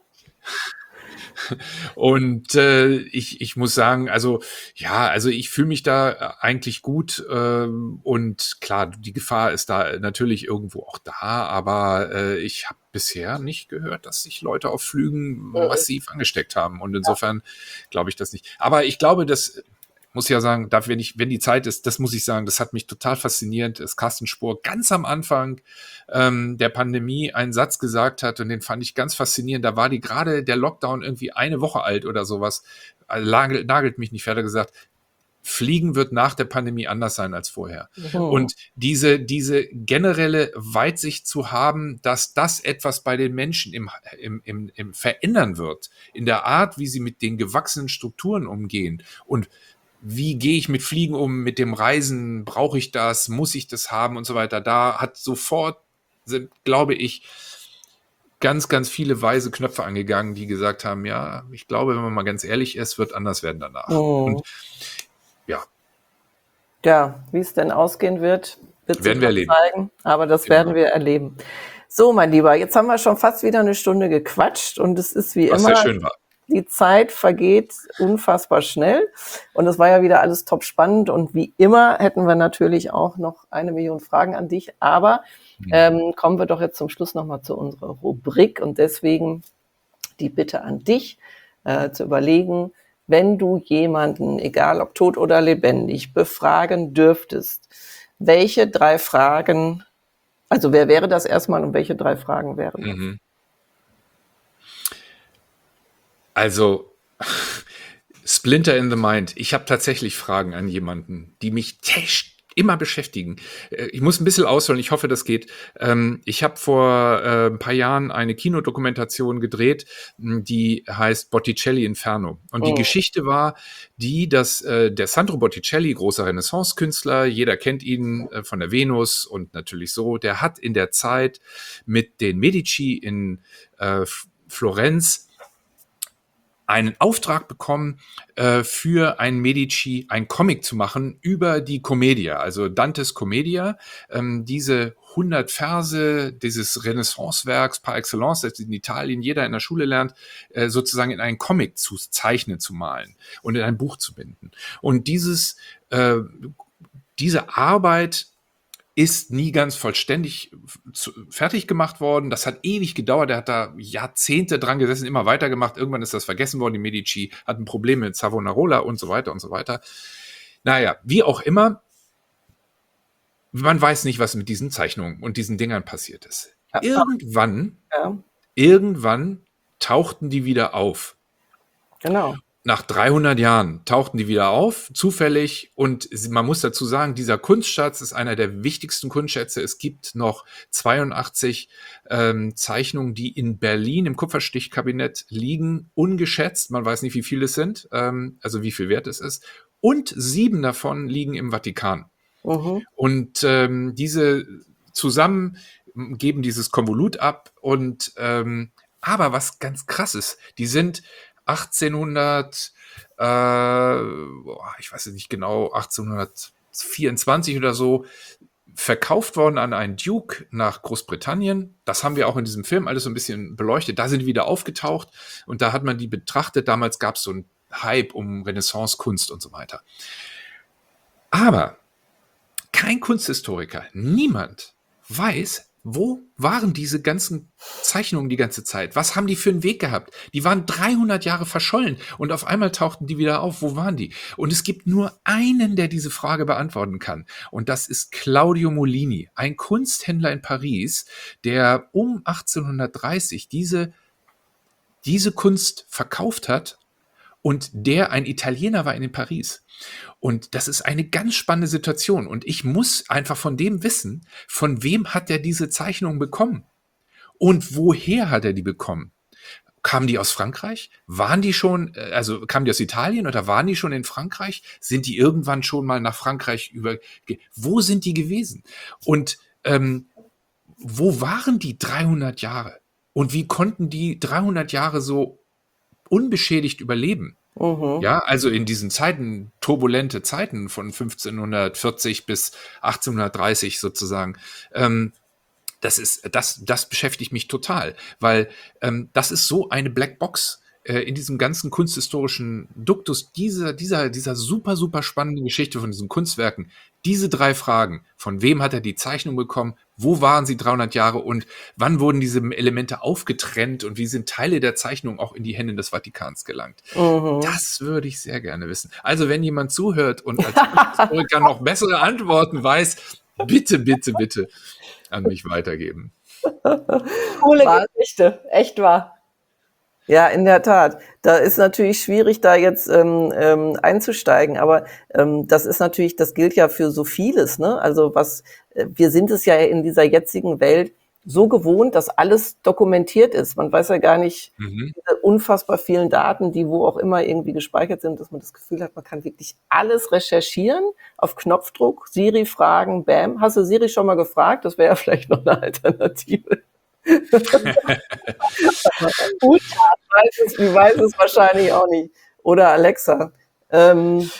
Und ich muss sagen, also ja, also ich fühle mich da eigentlich gut und klar, die Gefahr ist da natürlich irgendwo auch da, aber ich habe bisher nicht gehört, dass sich Leute auf Flügen massiv angesteckt haben und insofern glaube ich das nicht. Aber ich glaube, das muss ja sagen, wenn die Zeit ist, das muss ich sagen, das hat mich total fasziniert, dass Carsten Spohr ganz am Anfang der Pandemie einen Satz gesagt hat und den fand ich ganz faszinierend. Da war gerade der Lockdown irgendwie eine Woche alt oder sowas. Nagelt mich nicht fertig gesagt. Fliegen wird nach der Pandemie anders sein als vorher. Und diese generelle Weitsicht zu haben, dass das etwas bei den Menschen im verändern wird, in der Art, wie sie mit den gewachsenen Strukturen umgehen und wie gehe ich mit Fliegen um, mit dem Reisen, brauche ich das, muss ich das haben und so weiter. Da sind, glaube ich, ganz, ganz viele weise Knöpfe angegangen, die gesagt haben, ja, ich glaube, wenn man mal ganz ehrlich ist, wird anders werden danach. Und ja. Ja, wie es denn ausgehen wird werden wir erleben. Zeigen, aber das werden wir erleben. So, mein Lieber, jetzt haben wir schon fast wieder eine Stunde gequatscht und es ist wie was immer, sehr schön war. Die Zeit vergeht unfassbar schnell und es war ja wieder alles top spannend und wie immer hätten wir natürlich auch noch 1 Million Fragen an dich, aber kommen wir doch jetzt zum Schluss nochmal zu unserer Rubrik und deswegen die Bitte an dich zu überlegen, wenn du jemanden, egal ob tot oder lebendig, befragen dürftest, welche 3 Fragen, also wer wäre das erstmal und welche 3 Fragen wären das? Also, Splinter in the Mind. Ich habe tatsächlich Fragen an jemanden, die mich immer beschäftigen. Ich muss ein bisschen ausholen, ich hoffe, das geht. Ich habe vor ein paar Jahren eine Kinodokumentation gedreht, die heißt Botticelli Inferno. Und die Geschichte war die, dass der Sandro Botticelli, großer Renaissance-Künstler, jeder kennt ihn von der Venus und natürlich so, der hat in der Zeit mit den Medici in Florenz einen Auftrag bekommen, für einen Medici ein Comic zu machen über die Commedia, also Dantes Commedia, diese 100 Verse dieses Renaissance-Werks par excellence, das in Italien jeder in der Schule lernt, sozusagen in einen Comic zu zeichnen, zu malen und in ein Buch zu binden. Und diese Arbeit ist nie ganz vollständig fertig gemacht worden. Das hat ewig gedauert. Er hat da Jahrzehnte dran gesessen, immer weitergemacht. Irgendwann ist das vergessen worden. Die Medici hatten Probleme mit Savonarola und so weiter und so weiter. Naja, wie auch immer, man weiß nicht, was mit diesen Zeichnungen und diesen Dingern passiert ist. Irgendwann tauchten die wieder auf. Genau. Nach 300 Jahren tauchten die wieder auf, zufällig. Und man muss dazu sagen, dieser Kunstschatz ist einer der wichtigsten Kunstschätze. Es gibt noch 82 Zeichnungen, die in Berlin im Kupferstichkabinett liegen, ungeschätzt. Man weiß nicht, wie viele es sind, also wie viel wert es ist. Und 7 davon liegen im Vatikan. Und diese zusammen geben dieses Konvolut ab. Und aber was ganz krass ist, die sind 1800, ich weiß nicht genau, 1824 oder so, verkauft worden an einen Duke nach Großbritannien. Das haben wir auch in diesem Film alles so ein bisschen beleuchtet. Da sind die wieder aufgetaucht und da hat man die betrachtet. Damals gab es so einen Hype um Renaissance-Kunst und so weiter. Aber kein Kunsthistoriker, niemand weiß, wo waren diese ganzen Zeichnungen die ganze Zeit? Was haben die für einen Weg gehabt? Die waren 300 Jahre verschollen und auf einmal tauchten die wieder auf. Wo waren die? Und es gibt nur einen, der diese Frage beantworten kann. Und das ist Claudio Molini, ein Kunsthändler in Paris, der um 1830 diese Kunst verkauft hat und der ein Italiener war in Paris. Und das ist eine ganz spannende Situation. Und ich muss einfach von dem wissen, von wem hat er diese Zeichnung bekommen? Und woher hat er die bekommen? Kamen die aus Frankreich? Waren die schon, also kamen die aus Italien oder waren die schon in Frankreich? Sind die irgendwann schon mal nach Frankreich wo sind die gewesen? Und wo waren die 300 Jahre? Und wie konnten die 300 Jahre so unbeschädigt überleben? Ja, also in diesen Zeiten, turbulente Zeiten von 1540 bis 1830 sozusagen. Das beschäftigt mich total, weil das ist so eine Blackbox in diesem ganzen kunsthistorischen Duktus dieser super, super spannenden Geschichte von diesen Kunstwerken. Diese 3 Fragen: Von wem hat er die Zeichnung bekommen? Wo waren sie 300 Jahre? Und wann wurden diese Elemente aufgetrennt? Und wie sind Teile der Zeichnung auch in die Hände des Vatikans gelangt? Das würde ich sehr gerne wissen. Also wenn jemand zuhört und als Historiker noch bessere Antworten weiß, bitte, bitte, bitte an mich weitergeben. Coole Geschichte, echt wahr. Ja, in der Tat. Da ist natürlich schwierig, da jetzt einzusteigen, aber das ist natürlich, das gilt ja für so vieles, ne? Also wir sind es ja in dieser jetzigen Welt so gewohnt, dass alles dokumentiert ist. Man weiß ja gar nicht, diese unfassbar vielen Daten, die wo auch immer irgendwie gespeichert sind, dass man das Gefühl hat, man kann wirklich alles recherchieren auf Knopfdruck, Siri fragen, bam. Hast du Siri schon mal gefragt? Das wäre ja vielleicht noch eine Alternative. Gut, die weiß es wahrscheinlich auch nicht. Oder Alexa. Bill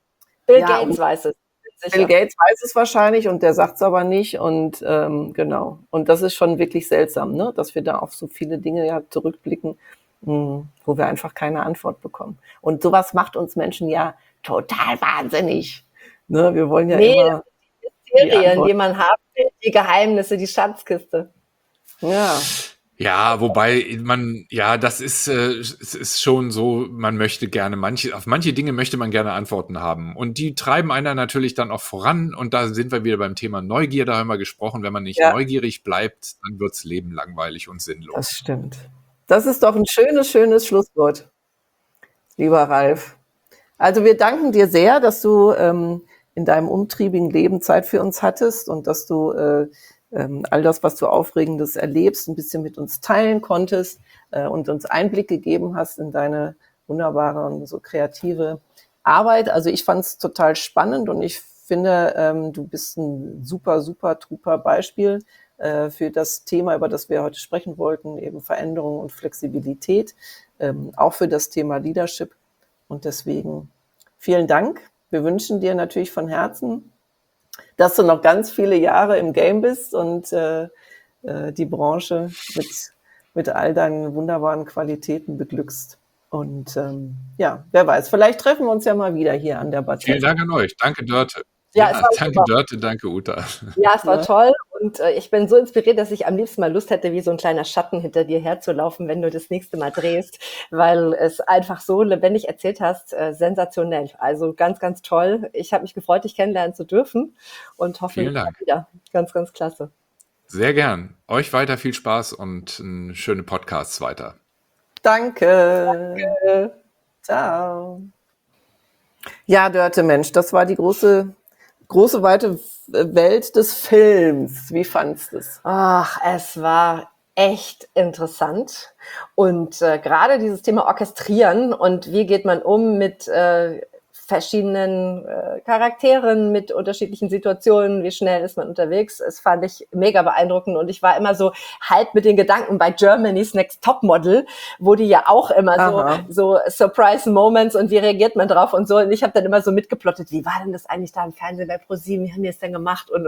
Gates weiß es. Sicher. Bill Gates weiß es wahrscheinlich und der sagt es aber nicht. Und genau. Und das ist schon wirklich seltsam, ne? Dass wir da auf so viele Dinge ja zurückblicken, wo wir einfach keine Antwort bekommen. Und sowas macht uns Menschen ja total wahnsinnig. Ne? Wir wollen ja immer die Mysterien, die man hat, die Geheimnisse, die Schatzkiste. Ja. Ja, wobei das ist, es ist schon so, man möchte gerne auf manche Dinge möchte man gerne Antworten haben. Und die treiben einer natürlich dann auch voran. Und da sind wir wieder beim Thema Neugier, da haben wir gesprochen. Wenn man nicht neugierig bleibt, dann wirds Leben langweilig und sinnlos. Das stimmt. Das ist doch ein schönes Schlusswort, lieber Ralf. Also wir danken dir sehr, dass du in deinem umtriebigen Leben Zeit für uns hattest und dass du all das, was du Aufregendes erlebst, ein bisschen mit uns teilen konntest und uns Einblick gegeben hast in deine wunderbare und so kreative Arbeit. Also ich fand es total spannend und ich finde, du bist ein super truper Beispiel für das Thema, über das wir heute sprechen wollten, eben Veränderung und Flexibilität, auch für das Thema Leadership. Und deswegen vielen Dank. Wir wünschen dir natürlich von Herzen, dass du noch ganz viele Jahre im Game bist und die Branche mit all deinen wunderbaren Qualitäten beglückst. Und wer weiß, vielleicht treffen wir uns ja mal wieder hier an der Bartell. Vielen Dank an euch. Danke, Dörte. Ja, danke, Dörte, danke, Uta. Ja, es war toll und ich bin so inspiriert, dass ich am liebsten mal Lust hätte, wie so ein kleiner Schatten hinter dir herzulaufen, wenn du das nächste Mal drehst, weil es einfach so lebendig erzählt hast, sensationell. Also ganz, ganz toll. Ich habe mich gefreut, dich kennenlernen zu dürfen und hoffe, Vielen Dank. wieder. Ganz, ganz klasse. Sehr gern. Euch weiter viel Spaß und schöne Podcasts weiter. Danke. Ciao. Ja, Dörte, Mensch, das war die große, weite Welt des Films. Wie fandst du es? Ach, es war echt interessant. Und gerade dieses Thema Orchestrieren und wie geht man um mit verschiedenen Charakteren, mit unterschiedlichen Situationen, wie schnell ist man unterwegs, das fand ich mega beeindruckend und ich war immer so halb mit den Gedanken bei Germany's Next Topmodel, wo die ja auch immer so Surprise Moments und wie reagiert man drauf und so und ich habe dann immer so mitgeplottet, wie war denn das eigentlich da im Fernsehen bei ProSieben, wie haben die es denn gemacht und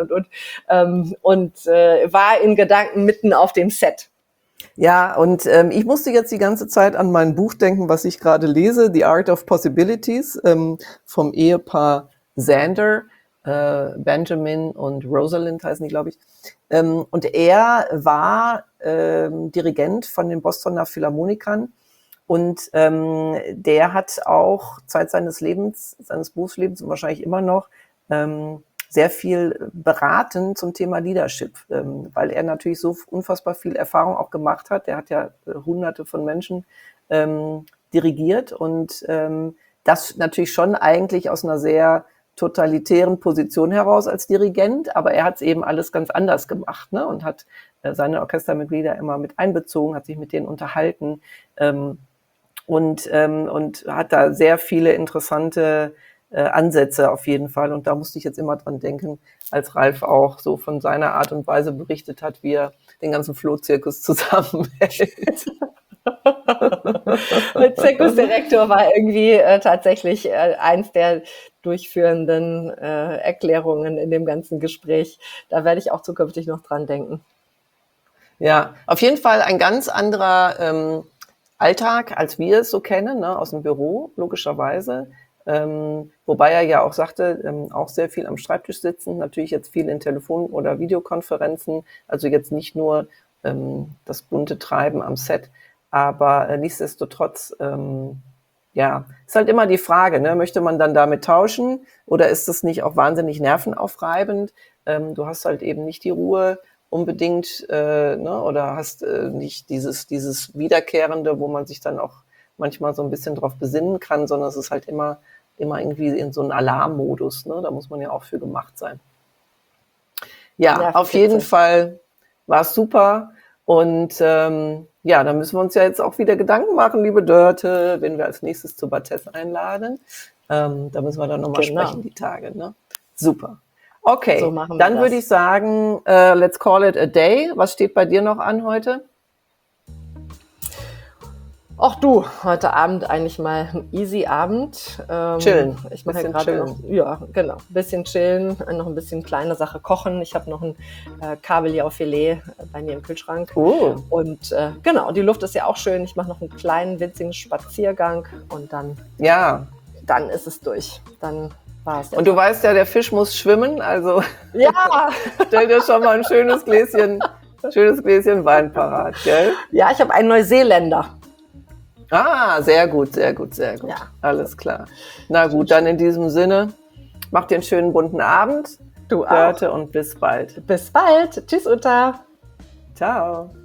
war in Gedanken mitten auf dem Set. Ja, und ich musste jetzt die ganze Zeit an mein Buch denken, was ich gerade lese, The Art of Possibilities, vom Ehepaar Zander, Benjamin und Rosalind heißen die, glaube ich. Und er war Dirigent von den Bostoner Philharmonikern und der hat auch Zeit seines Berufslebens und wahrscheinlich immer noch sehr viel beraten zum Thema Leadership, weil er natürlich so unfassbar viel Erfahrung auch gemacht hat. Er hat ja hunderte von Menschen dirigiert und das natürlich schon eigentlich aus einer sehr totalitären Position heraus als Dirigent, aber er hat es eben alles ganz anders gemacht, ne? Und hat seine Orchestermitglieder immer mit einbezogen, hat sich mit denen unterhalten und hat da sehr viele interessante Ansätze auf jeden Fall. Und da musste ich jetzt immer dran denken, als Ralf auch so von seiner Art und Weise berichtet hat, wie er den ganzen Flohzirkus zusammenhält. Der Zirkusdirektor war irgendwie tatsächlich eins der durchführenden Erklärungen in dem ganzen Gespräch. Da werde ich auch zukünftig noch dran denken. Ja, auf jeden Fall ein ganz anderer Alltag, als wir es so kennen, ne, aus dem Büro, logischerweise. Wobei er ja auch sagte, auch sehr viel am Schreibtisch sitzen, natürlich jetzt viel in Telefon- oder Videokonferenzen, also jetzt nicht nur das bunte Treiben am Set, aber nichtsdestotrotz, ja, ist halt immer die Frage, ne, möchte man dann damit tauschen oder ist das nicht auch wahnsinnig nervenaufreibend? Du hast halt eben nicht die Ruhe unbedingt, ne, oder hast nicht dieses Wiederkehrende, wo man sich dann auch manchmal so ein bisschen drauf besinnen kann, sondern es ist halt immer irgendwie in so einem Alarmmodus, ne? Da muss man ja auch für gemacht sein. Ja, auf jeden Fall war es super. Und ja, da müssen wir uns ja jetzt auch wieder Gedanken machen, liebe Dörte, wenn wir als nächstes zu Barthes einladen. Da müssen wir dann nochmal sprechen, die Tage. Ne? Super. Okay, so dann würde ich sagen, let's call it a day. Was steht bei dir noch an heute? Ach du, heute Abend eigentlich mal ein easy Abend. Chillen. Ich mache ja gerade noch, ja, genau, ein bisschen chillen, noch ein bisschen kleine Sache kochen. Ich habe noch ein Kabeljaufilet bei mir im Kühlschrank. Oh. Und genau, die Luft ist ja auch schön. Ich mache noch einen kleinen, winzigen Spaziergang und dann, dann ist es durch. Dann war es. Und du weißt ja, der Fisch muss schwimmen, also ja. Stell dir schon mal ein schönes Gläschen Wein parat, gell? Ja, ich habe einen Neuseeländer. Ah, sehr gut, sehr gut, sehr gut. Ja. Alles klar. Na gut, dann in diesem Sinne, mach dir einen schönen bunten Abend. Du auch. Dörte, und bis bald. Bis bald. Tschüss, Uta. Ciao.